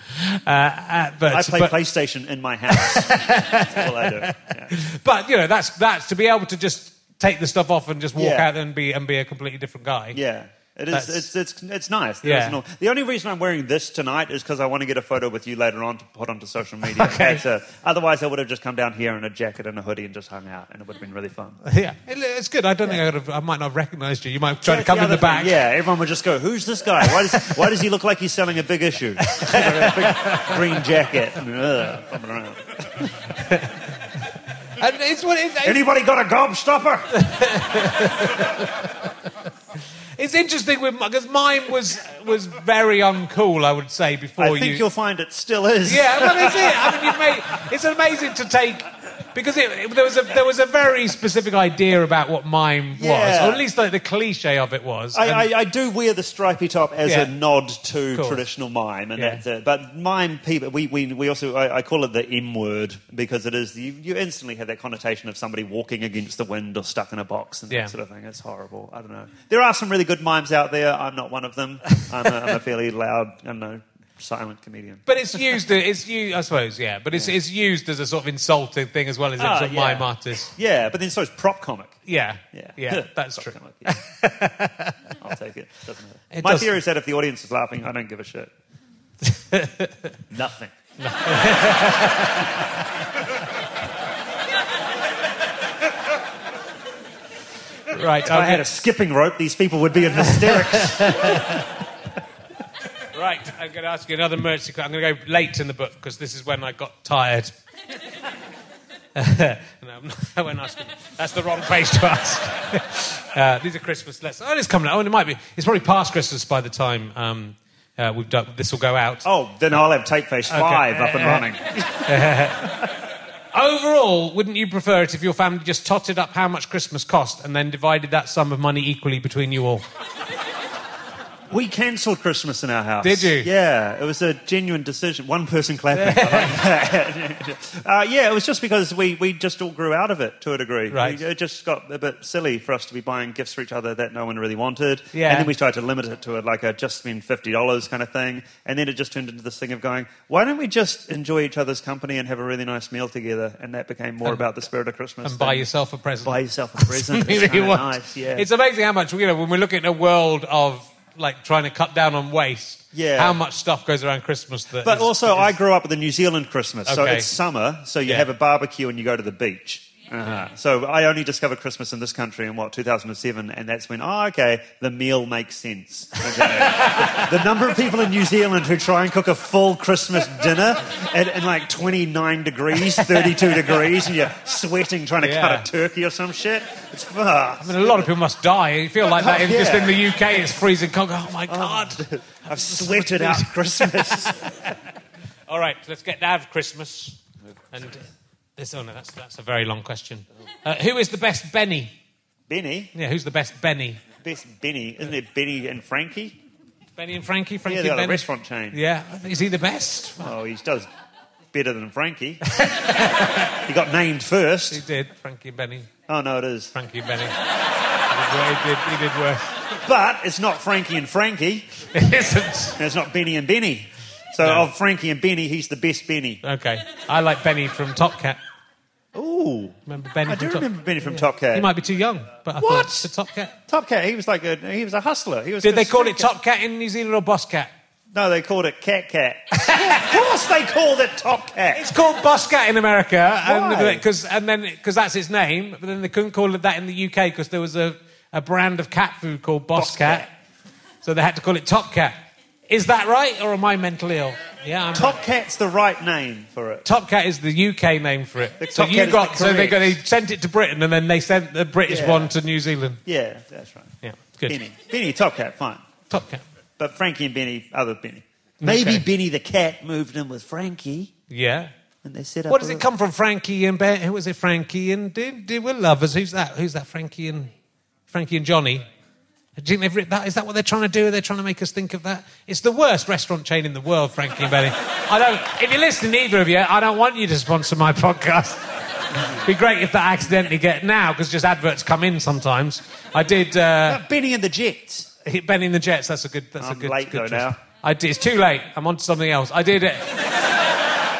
I play PlayStation in my house. That's all I do. Yeah. But that's to be able to just take the stuff off and just walk out and be a completely different guy. Yeah. It is. It's nice. Yeah. The only reason I'm wearing this tonight is because I want to get a photo with you later on to put onto social media. Okay. Otherwise, I would have just come down here in a jacket and a hoodie and just hung out, and it would have been really fun. Yeah, it's good. I don't think I might not have recognised you. You might try to come in the back. Yeah, everyone would just go, "Who's this guy? Why does he look like he's selling a big issue?" A big green jacket. Bumping around. And Anybody got a gobstopper? It's interesting because mine was very uncool, I would say, before you... I think you'll find it still is. Yeah, well, that's it. I mean, it's amazing to take... Because there was a very specific idea about what mime was, or at least like the cliche of it was. I do wear the stripy top as Yeah. a nod to traditional mime, and that's it. But mime people, we also I call it the M word because it is you instantly have that connotation of somebody walking against the wind or stuck in a box and that sort of thing. It's horrible. I don't know. There are some really good mimes out there. I'm not one of them. I'm a fairly loud, I don't know, silent comedian. But it's used, I suppose, yeah. But it's used as a sort of insulting thing as well as a mime artist. Yeah, but then so is prop comic. Yeah, that's true. Comic, yeah. I'll take it. Doesn't matter. My theory is that if the audience is laughing, I don't give a shit. Nothing. Right. If I had a skipping rope, these people would be in hysterics. Right, I'm going to ask you another mercy question. I'm going to go late in the book because this is when I got tired. I won't ask you. That's the wrong place to ask. These are Christmas lessons. Oh, it's coming out. Oh, it might be. It's probably past Christmas by the time we've done. This will go out. Oh, then I'll have Tapeface 5 up and running. Overall, wouldn't you prefer it if your family just totted up how much Christmas cost and then divided that sum of money equally between you all? We cancelled Christmas in our house. Did you? Yeah, it was a genuine decision. One person clapping. Yeah, it was just because we just all grew out of it to a degree. Right. It just got a bit silly for us to be buying gifts for each other that no one really wanted. Yeah. And then we tried to limit it to a just spend $50 kind of thing. And then it just turned into this thing of going, why don't we just enjoy each other's company and have a really nice meal together? And that became more about the spirit of Christmas. And buy yourself a present. Buy yourself a present. It's Really kinda nice, yeah. It's amazing how much, when we're looking at a world of like trying to cut down on waste, how much stuff goes around Christmas. But also, I grew up with a New Zealand Christmas, so Okay. it's summer, so you have a barbecue and you go to the beach. So I only discovered Christmas in this country in 2007, and that's when the meal makes sense. Okay. The number of people in New Zealand who try and cook a full Christmas dinner at like 29 degrees, 32 degrees, and you're sweating trying to cut a turkey or some shit. It's I mean, a lot of people must die. You feel like that just in the UK. It's freezing cold. Oh my God! I've sweated out Christmas. All right, let's get out of Christmas. And that's a very long question. Who is the best Benny? Benny? Yeah, who's the best Benny? Best Benny. Isn't it Benny and Frankie? Benny and Frankie? Frankie Yeah, they've and got Benny? a restaurant chain. Yeah. Is he the best? Oh, he does better than Frankie. He got named first. He did. Frankie and Benny. Oh, no, it is. Frankie and Benny. He did worse. But it's not Frankie and Frankie. It isn't. And it's not Benny and Benny. So of Frankie and Benny, he's the best Benny. Okay. I like Benny from Top Cat. Ooh. Remember Benny I from do Top remember Benny from Top Cat. He might be too young, but I What? thought the Top Cat. Top Cat, he was a hustler. Did they call it Top Cat in New Zealand or Boss Cat? No, they called it Cat Cat. Of course they called it Top Cat. It's called Boss Cat in America. Why? Because that's its name, but then they couldn't call it that in the UK because there was a brand of cat food called Boss Cat. So they had to call it Top Cat. Is that right, or am I mentally ill? Yeah, I'm Top Cat's the right name for it. Top Cat is the UK name for it. Top Cat is they sent it to Britain, and then they sent the British one to New Zealand. Yeah, that's right. Yeah, good. Benny, Top Cat, fine. Top Cat. But Frankie and Benny, other Benny. Maybe Benny the cat moved in with Frankie. Yeah. And they set up. What does it come from? Frankie and Ben? Who was it? Frankie and we're lovers. Who's that? Who's that? Frankie and Johnny. Do you think they've written that? Is that what they're trying to do? Are they trying to make us think of that? It's the worst restaurant chain in the world, Frankie and Benny. If you're listening, either of you, I don't want you to sponsor my podcast. It'd be great if that accidentally now, because just adverts come in sometimes. I did... Benny and the Jets. Benny and the Jets, that's a good... I'm late though choice. now. It's too late. I'm on to something else. I did it...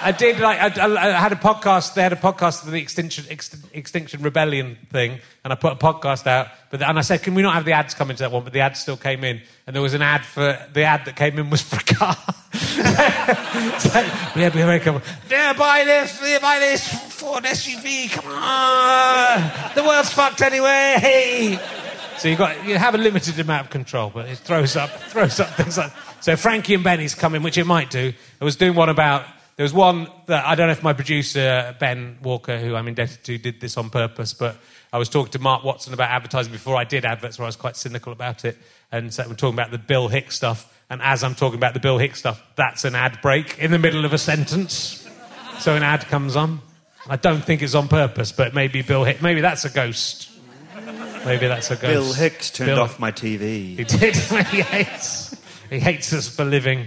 I did I had a podcast. They had a podcast for the Extinction Rebellion thing, and I put a podcast out. And I said, can we not have the ads come into that one? But the ads still came in, and there was an ad for the ad that came in was for a car. So, yeah, be very careful. Yeah, buy this Ford SUV. Come on, the world's fucked anyway. So you have a limited amount of control, but it throws up things like. So Frankie and Benny's coming, which it might do. I was doing one about. There was one that I don't know if my producer Ben Walker, who I'm indebted to, did this on purpose, but I was talking to Mark Watson about advertising before I did adverts, where I was quite cynical about it, and so we're talking about the Bill Hicks stuff. And as I'm talking about the Bill Hicks stuff, that's an ad break in the middle of a sentence. So an ad comes on. I don't think it's on purpose, but maybe Bill Hicks. Maybe that's a ghost. Maybe that's a ghost. Bill Hicks turned off my TV. He did. He hates us for living.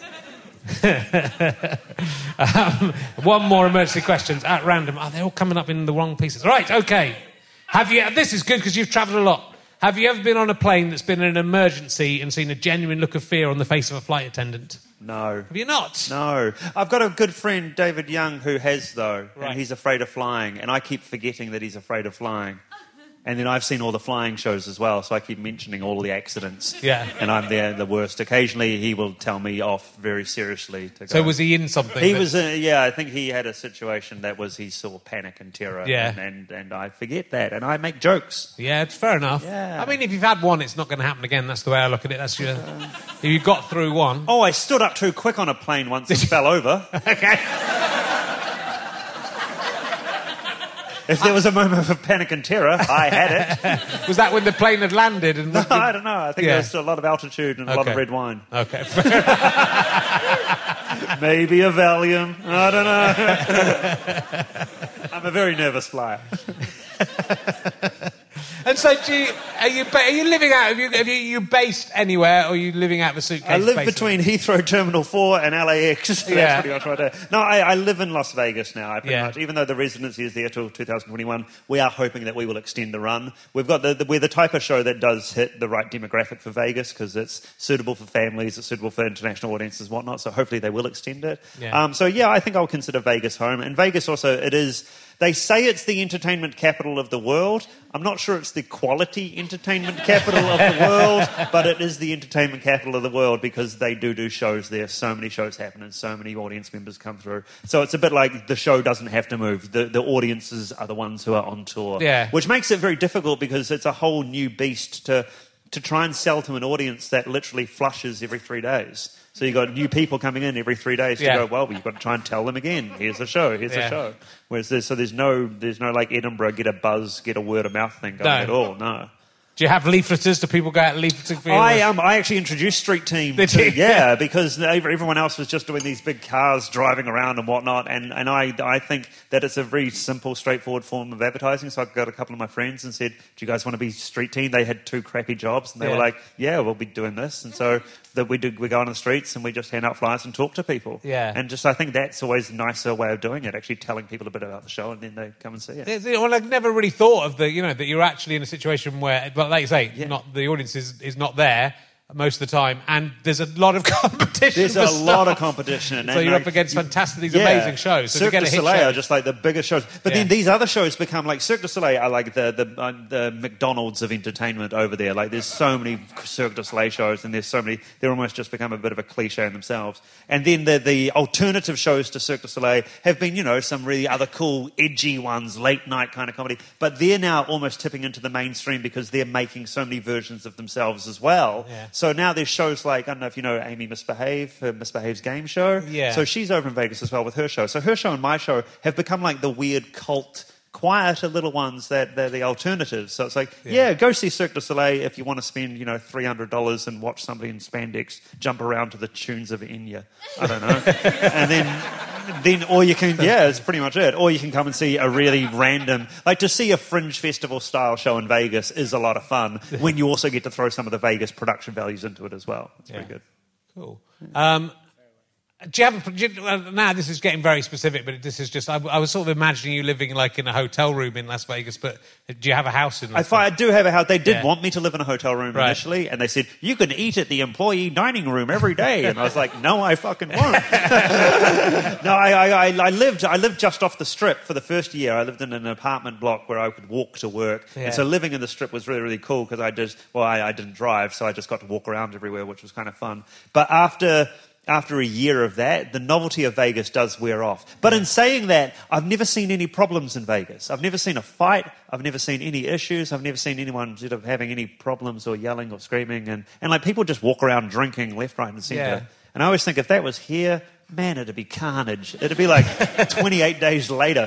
One more emergency questions at random. Oh, they're all coming up in the wrong pieces. Right, okay. This is good because you've travelled a lot. Have you ever been on a plane that's been in an emergency and seen a genuine look of fear on the face of a flight attendant? No. Have you not? No. I've got a good friend, David Young, who has, though. Right. And he's afraid of flying. And I keep forgetting that he's afraid of flying. And then I've seen all the flying shows as well, so I keep mentioning all the accidents. Yeah. And I'm there the worst. Occasionally he will tell me off very seriously. To go. So was he in something? He was, I think he had a situation that was he saw panic and terror. Yeah. And I forget that, and I make jokes. Yeah, it's fair enough. Yeah. I mean, if you've had one, it's not going to happen again. That's the way I look at it. That's your... if you got through one... Oh, I stood up too quick on a plane once and fell over. Okay. If there was a moment of panic and terror, I had it. Was that when the plane had landed? And No, I don't know. I think there was a lot of altitude and a lot of red wine. Okay. Maybe a Valium. I don't know. I'm a very nervous flyer. And so, are you living out? Are you based anywhere, or are you living out of a suitcase? I live basically? between Heathrow Terminal 4 and LAX. That's pretty much what I do. No, I live in Las Vegas now. Pretty much, even though the residency is there till 2021, we are hoping that we will extend the run. We've got we're the type of show that does hit the right demographic for Vegas because it's suitable for families, it's suitable for international audiences, and whatnot. So hopefully they will extend it. Yeah. I think I'll consider Vegas home. And Vegas also, it is. They say it's the entertainment capital of the world. I'm not sure it's the quality entertainment capital of the world, but it is the entertainment capital of the world because they do shows there. So many shows happen and so many audience members come through. So it's a bit like the show doesn't have to move. The audiences are the ones who are on tour. Yeah. Which makes it very difficult because it's a whole new beast to try and sell to an audience that literally flushes every 3 days. So you've got new people coming in every 3 days to go, well, you've got to try and tell them again. Here's a show, here's a show. Whereas there's no like Edinburgh, get a buzz, get a word of mouth thing going at all, no. Do you have leafleters? Do people go out leafleting for you? I actually introduced Street Team. Yeah, because everyone else was just doing these big cars driving around and whatnot, and I think that it's a very simple, straightforward form of advertising. So I got a couple of my friends and said, "Do you guys want to be Street Team?" They had 2 crappy jobs, and they were like, "Yeah, we'll be doing this." And so we go on the streets and we just hand out flyers and talk to people. Yeah, and I think that's always a nicer way of doing it. Actually, telling people a bit about the show, and then they come and see it. Well, I've never really thought of that you're actually in a situation where. But like you say, not the audience is not there most of the time, and there's a lot of competition. There's a lot of competition. So you're up against these amazing shows. So Cirque du Soleil are just like the biggest shows. But then these other shows become like Cirque du Soleil are like the McDonald's of entertainment over there. Like there's so many Cirque du Soleil shows, and there's so many. They're almost just become a bit of a cliche in themselves. And then the alternative shows to Cirque du Soleil have been, some really other cool, edgy ones, late night kind of comedy. But they're now almost tipping into the mainstream because they're making so many versions of themselves as well. Yeah. So now there's shows like, I don't know if you know Amy Misbehave, her Misbehave's game show. Yeah. So she's over in Vegas as well with her show. So her show and my show have become like the weird cult, quieter little ones that they're the alternatives. So it's like, go see Cirque du Soleil if you want to spend, $300 and watch somebody in spandex jump around to the tunes of Enya. I don't know. And then or you can, it's pretty much it. Or you can come and see a really random, like to see a Fringe Festival style show in Vegas is a lot of fun when you also get to throw some of the Vegas production values into it as well. It's pretty good. Cool. now this is getting very specific, but this is just, I was sort of imagining you living like in a hotel room in Las Vegas, but do you have a house in Las Vegas? I do have a house. They did want me to live in a hotel room initially, and they said, you can eat at the employee dining room every day. And I was like, no, I fucking won't. No, I lived just off the Strip for the first year. I lived in an apartment block where I could walk to work. Yeah. And so living in the Strip was really, really cool because I didn't drive, so I just got to walk around everywhere, which was kind of fun. But after a year of that, the novelty of Vegas does wear off. But in saying that, I've never seen any problems in Vegas. I've never seen a fight. I've never seen any issues. I've never seen anyone sort of having any problems or yelling or screaming. And like people just walk around drinking left, right, and centre. Yeah. And I always think if that was here, man, it'd be carnage. It'd be like 28 days later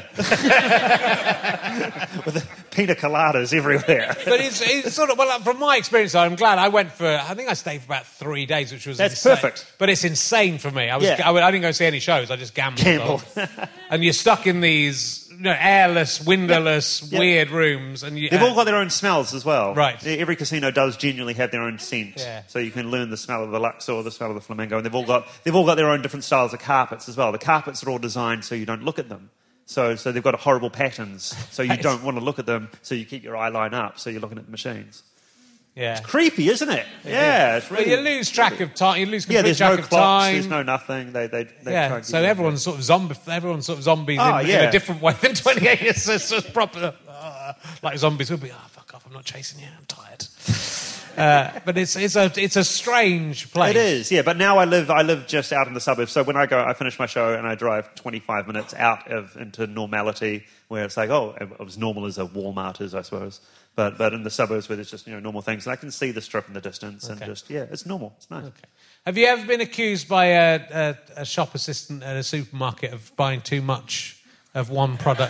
with pina coladas everywhere. But it's sort of, well, from my experience, I'm glad I went I think I stayed for about 3 days, which was That's insane. perfect. But it's insane for me. I didn't go see any shows. I just gambled. And you're stuck in these airless, windowless, weird rooms. And they've all got their own smells as well. Right. Every casino does genuinely have their own scent. Yeah. So you can learn the smell of the Luxor, the smell of the Flamingo, and they've all got their own different styles of carpets as well. The carpets are all designed so you don't look at them. So they've got horrible patterns, so you don't want to look at them, so you keep your eye line up, so you're looking at the machines. Yeah. It's creepy, isn't it? It's really. Well, you lose track of time. You lose complete there's track no of clocks, time. there's no nothing. They try and so everyone's sort of zombies in a different way than 28 years. It's just proper, like zombies would be. Oh, fuck off! I'm not chasing you. I'm tired. But it's a strange place. It is, yeah. But now I live just out in the suburbs. So when I finish my show and I drive 25 minutes out into normality, where it's like, as normal as a Walmart is, I suppose. But in the suburbs where there's just normal things, and I can see the Strip in the distance, and it's normal. It's nice. Okay. Have you ever been accused by a shop assistant at a supermarket of buying too much of one product?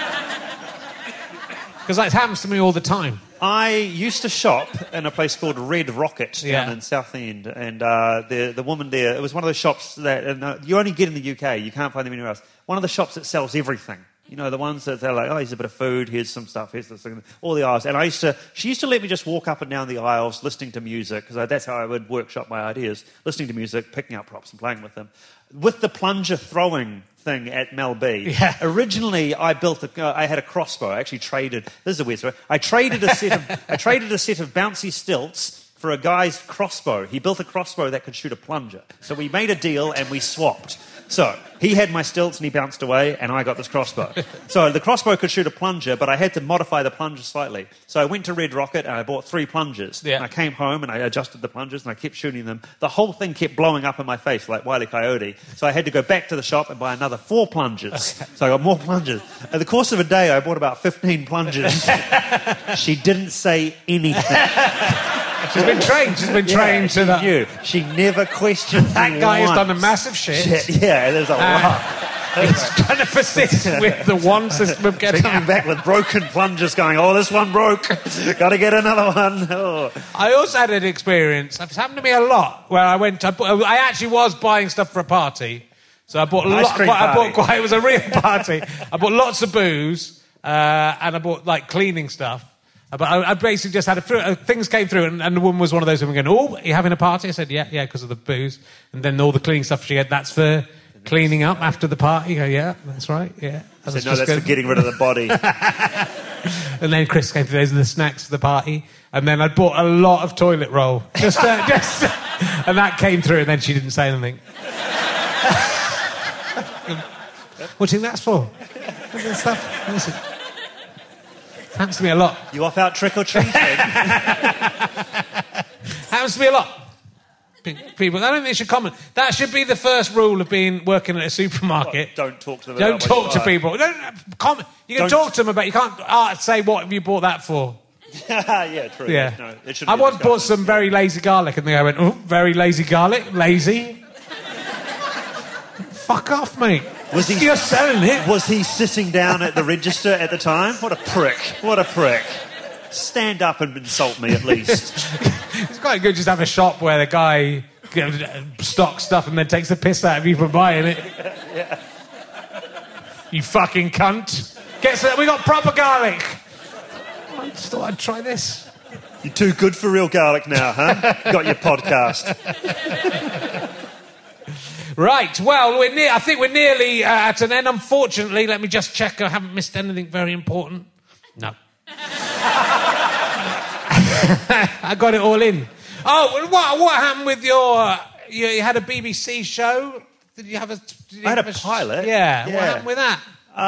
Because that happens to me all the time. I used to shop in a place called Red Rocket down in Southend, and the woman there, it was one of those shops that you only get in the UK. You can't find them anywhere else. One of the shops that sells everything. The ones that they're like, here's a bit of food, here's some stuff, here's this thing, all the aisles. And she used to let me just walk up and down the aisles listening to music, because that's how I would workshop my ideas, listening to music, picking up props and playing with them. With the plunger throwing thing at Mel B, originally I had a crossbow. I actually traded, this is a weird story, I traded a set of bouncy stilts for a guy's crossbow. He built a crossbow that could shoot a plunger. So we made a deal and we swapped. So he had my stilts and he bounced away, and I got this crossbow. So the crossbow could shoot a plunger, but I had to modify the plunger slightly. So I went to Red Rocket and I bought 3 plungers. Yeah. And I came home and I adjusted the plungers and I kept shooting them. The whole thing kept blowing up in my face like Wile E. Coyote. So I had to go back to the shop and buy another 4 plungers. So I got more plungers. In the course of a day, I bought about 15 plungers. She didn't say anything. She's been trained to that. Knew. She never questioned that guy has done a massive shit. Yeah, there's a lot. He's going to persist with the one system of getting coming back with broken plungers going, this one broke. Got to get another one. Oh. I also had an experience. It's happened to me a lot where I actually was buying stuff for a party. So I bought it was a real party. I bought lots of booze and I bought cleaning stuff. But I basically just had things came through, and the woman was one of those women going, are you having a party? I said, yeah, because of the booze. And then all the cleaning stuff she had, that's for cleaning up after the party. I go, yeah, that's right, yeah. I said, no, that's for getting rid of the body. And then Chris came through, those are the snacks for the party. And then I bought a lot of toilet roll. And that came through, and then she didn't say anything. What do you think that's for? Stuff. Listen. Happens to me a lot. You off out trick-or-treating? Happens to me a lot. People, I don't think they should comment. That should be the first rule of working at a supermarket. Don't talk to them. Don't talk to people. Don't comment. You can talk to them about. You can't say what have you bought that for. Yeah, true. Yeah. No, I once bought some very lazy garlic, and the guy went, very lazy garlic, lazy. Fuck off, mate. You're selling it. Was he sitting down at the register at the time? What a prick. Stand up and insult me at least. It's quite good just to have a shop where the guy stocks stuff and then takes the piss out of you for buying it. Yeah. You fucking cunt. We got proper garlic. I just thought I'd try this. You're too good for real garlic now, huh? Got your podcast. Right, well, I think we're nearly at an end. Unfortunately, let me just check I haven't missed anything very important. No. I got it all in. Oh, what happened with you had a BBC show? Did you have a... I had a pilot. Yeah, what happened with that?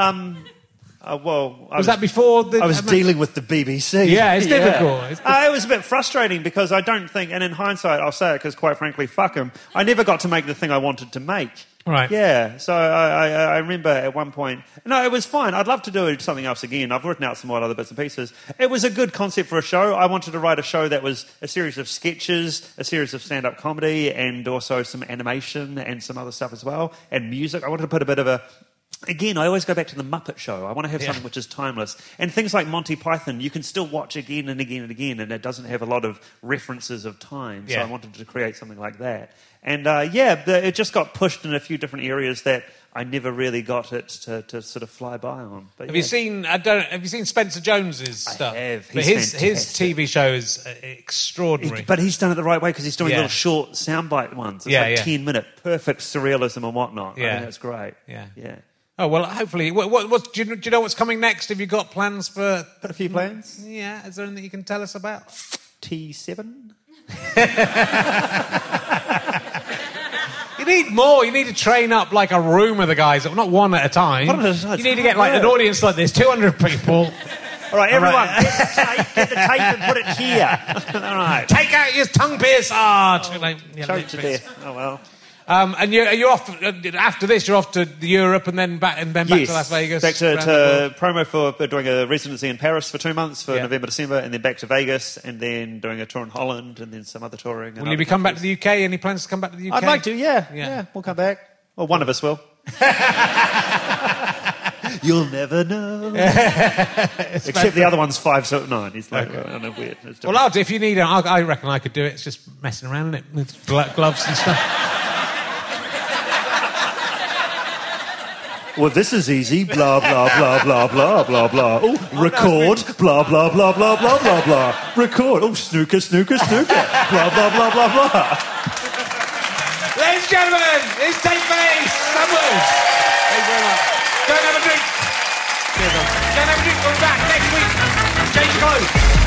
Was that before the... I was dealing with the BBC. Yeah, it's difficult. It was a bit frustrating because I don't think, and in hindsight, I'll say it because quite frankly, fuck them, I never got to make the thing I wanted to make. Right. Yeah, so I remember at one point... No, it was fine. I'd love to do something else again. I've written out some more other bits and pieces. It was a good concept for a show. I wanted to write a show that was a series of sketches, a series of stand-up comedy, and also some animation and some other stuff as well, and music. I wanted to put a bit of a... Again, I always go back to the Muppet Show. I want to have something which is timeless. And things like Monty Python, you can still watch again and again and again, and it doesn't have a lot of references of time. So I wanted to create something like that. And it just got pushed in a few different areas that I never really got it to sort of fly by on. But have you seen Spencer Jones's stuff? I have. But his TV show is extraordinary. But he's done it the right way because he's doing little short soundbite ones. It's 10-minute, perfect surrealism and whatnot. Yeah. I think that's great. Yeah. Yeah. Oh, well, hopefully. Do you know what's coming next? Have you got plans for... Got a few plans. Yeah. Is there anything you can tell us about? T7? You need more. You need to train up like a room of the guys, not one at a time. You need to get like an audience like this, 200 people. All right, everyone, get the tape and put it here. All right. Take out your tongue piercer. Choke to death. Oh, well. And you're off after this. You're off to Europe and then back to Las Vegas. Back to promo for doing a residency in Paris for 2 months for November, December, and then back to Vegas, and then doing a tour in Holland, and then some other touring. Will you come back to the UK? Any plans to come back to the UK? I'd like to. Yeah, we'll come back. Well, one of us will. You'll never know. Except the other one's 5'9". He's like, weird. Well, if you need it, I reckon I could do it. It's just messing around in it with gloves and stuff. Well, this is easy. Blah, blah, blah, blah, blah, blah, blah. Oh, record. Blah, blah, blah, blah, blah, blah, blah. Record. Oh, snooker, snooker, snooker. Blah, blah, blah, blah, blah. Ladies and gentlemen, it's Tape Face. Some words. Thank you very much. Don't have a drink. Don't have a drink. We'll be back next week. Change clothes.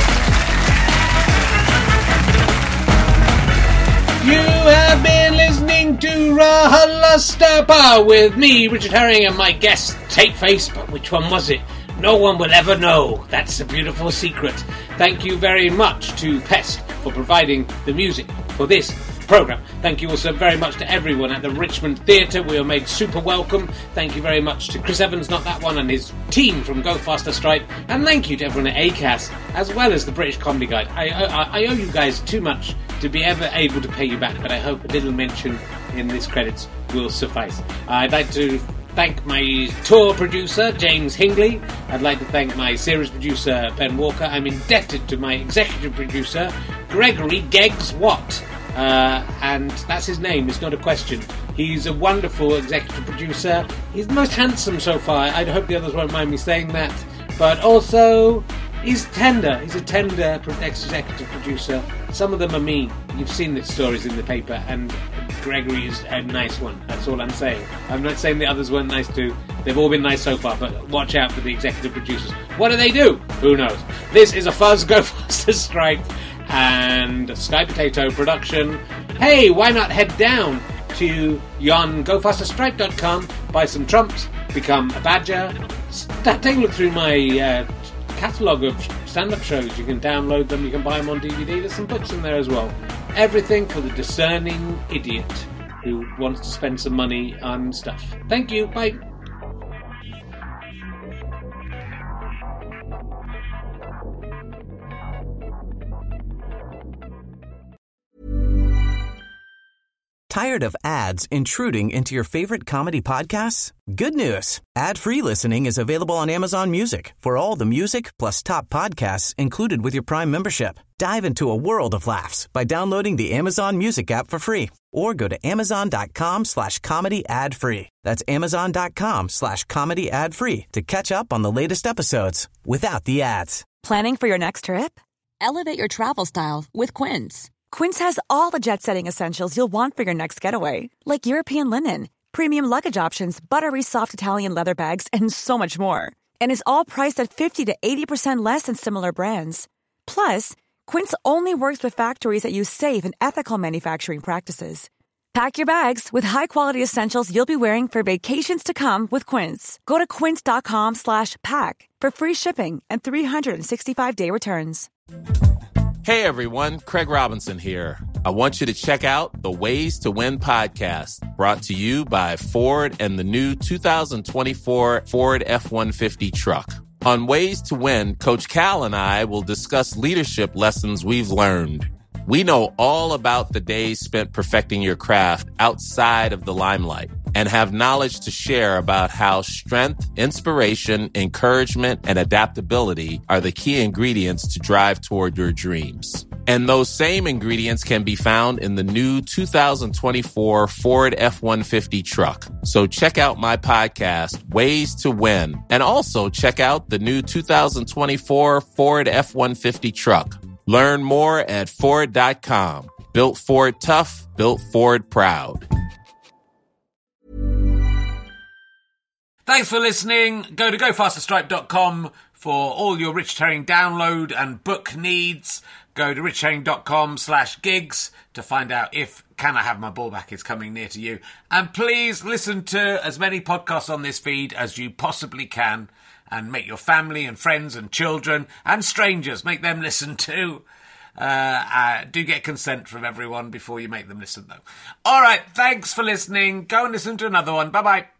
You have been listening to RHLSTP with me, Richard Herring, and my guest, Tape Face. But which one was it? No one will ever know. That's a beautiful secret. Thank you very much to Pest for providing the music for this programme. Thank you also very much to everyone at the Richmond Theatre. We are made super welcome. Thank you very much to Chris Evans, not that one, and his team from Go Faster Stripe. And thank you to everyone at ACAS, as well as the British Comedy Guide. I owe you guys too much to be ever able to pay you back, but I hope a little mention in this credits will suffice. I'd like to thank my tour producer, James Hingley. I'd like to thank my series producer, Ben Walker. I'm indebted to my executive producer, Gregory Geggs Watt. And that's his name, it's not a question. He's a wonderful executive producer. He's the most handsome so far. I hope the others won't mind me saying that. But also, he's tender. He's a tender executive producer. Some of them are mean. You've seen the stories in the paper, and Gregory is a nice one. That's all I'm saying. I'm not saying the others weren't nice too. They've all been nice so far, but watch out for the executive producers. What do they do? Who knows? This is a Fuzz Go Faster Stripe and Sky Potato production. Hey, why not head down to YonGoFasterStripe.com, buy some trumps, become a badger, take a look through my catalogue of stand-up shows. You can download them, you can buy them on DVD. There's some books in there as well. Everything for the discerning idiot who wants to spend some money on stuff. Thank you, bye. Tired of ads intruding into your favorite comedy podcasts? Good news. Ad-free listening is available on Amazon Music for all the music plus top podcasts included with your Prime membership. Dive into a world of laughs by downloading the Amazon Music app for free or go to amazon.com/comedy ad-free. That's amazon.com/comedy ad-free to catch up on the latest episodes without the ads. Planning for your next trip? Elevate your travel style with Quince. Quince has all the jet-setting essentials you'll want for your next getaway, like European linen, premium luggage options, buttery soft Italian leather bags, and so much more. And is all priced at 50 to 80% less than similar brands. Plus, Quince only works with factories that use safe and ethical manufacturing practices. Pack your bags with high-quality essentials you'll be wearing for vacations to come with Quince. Go to quince.com/pack for free shipping and 365-day returns. Hey everyone, Craig Robinson here. I want you to check out the Ways to Win podcast, brought to you by Ford and the new 2024 Ford F-150 truck. On Ways to Win, Coach Cal and I will discuss leadership lessons we've learned. We know all about the days spent perfecting your craft outside of the limelight and have knowledge to share about how strength, inspiration, encouragement, and adaptability are the key ingredients to drive toward your dreams. And those same ingredients can be found in the new 2024 Ford F-150 truck. So check out my podcast, Ways to Win, and also check out the new 2024 Ford F-150 truck. Learn more at Ford.com. Built Ford tough, built Ford proud. Thanks for listening. Go to gofasterstripe.com for all your Richard Herring download and book needs. Go to richardherring.com/gigs to find out if Can I Have My Ball Back is coming near to you. And please listen to as many podcasts on this feed as you possibly can. And make your family and friends and children and strangers, make them listen too. Do get consent from everyone before you make them listen, though. All right, thanks for listening. Go and listen to another one. Bye-bye.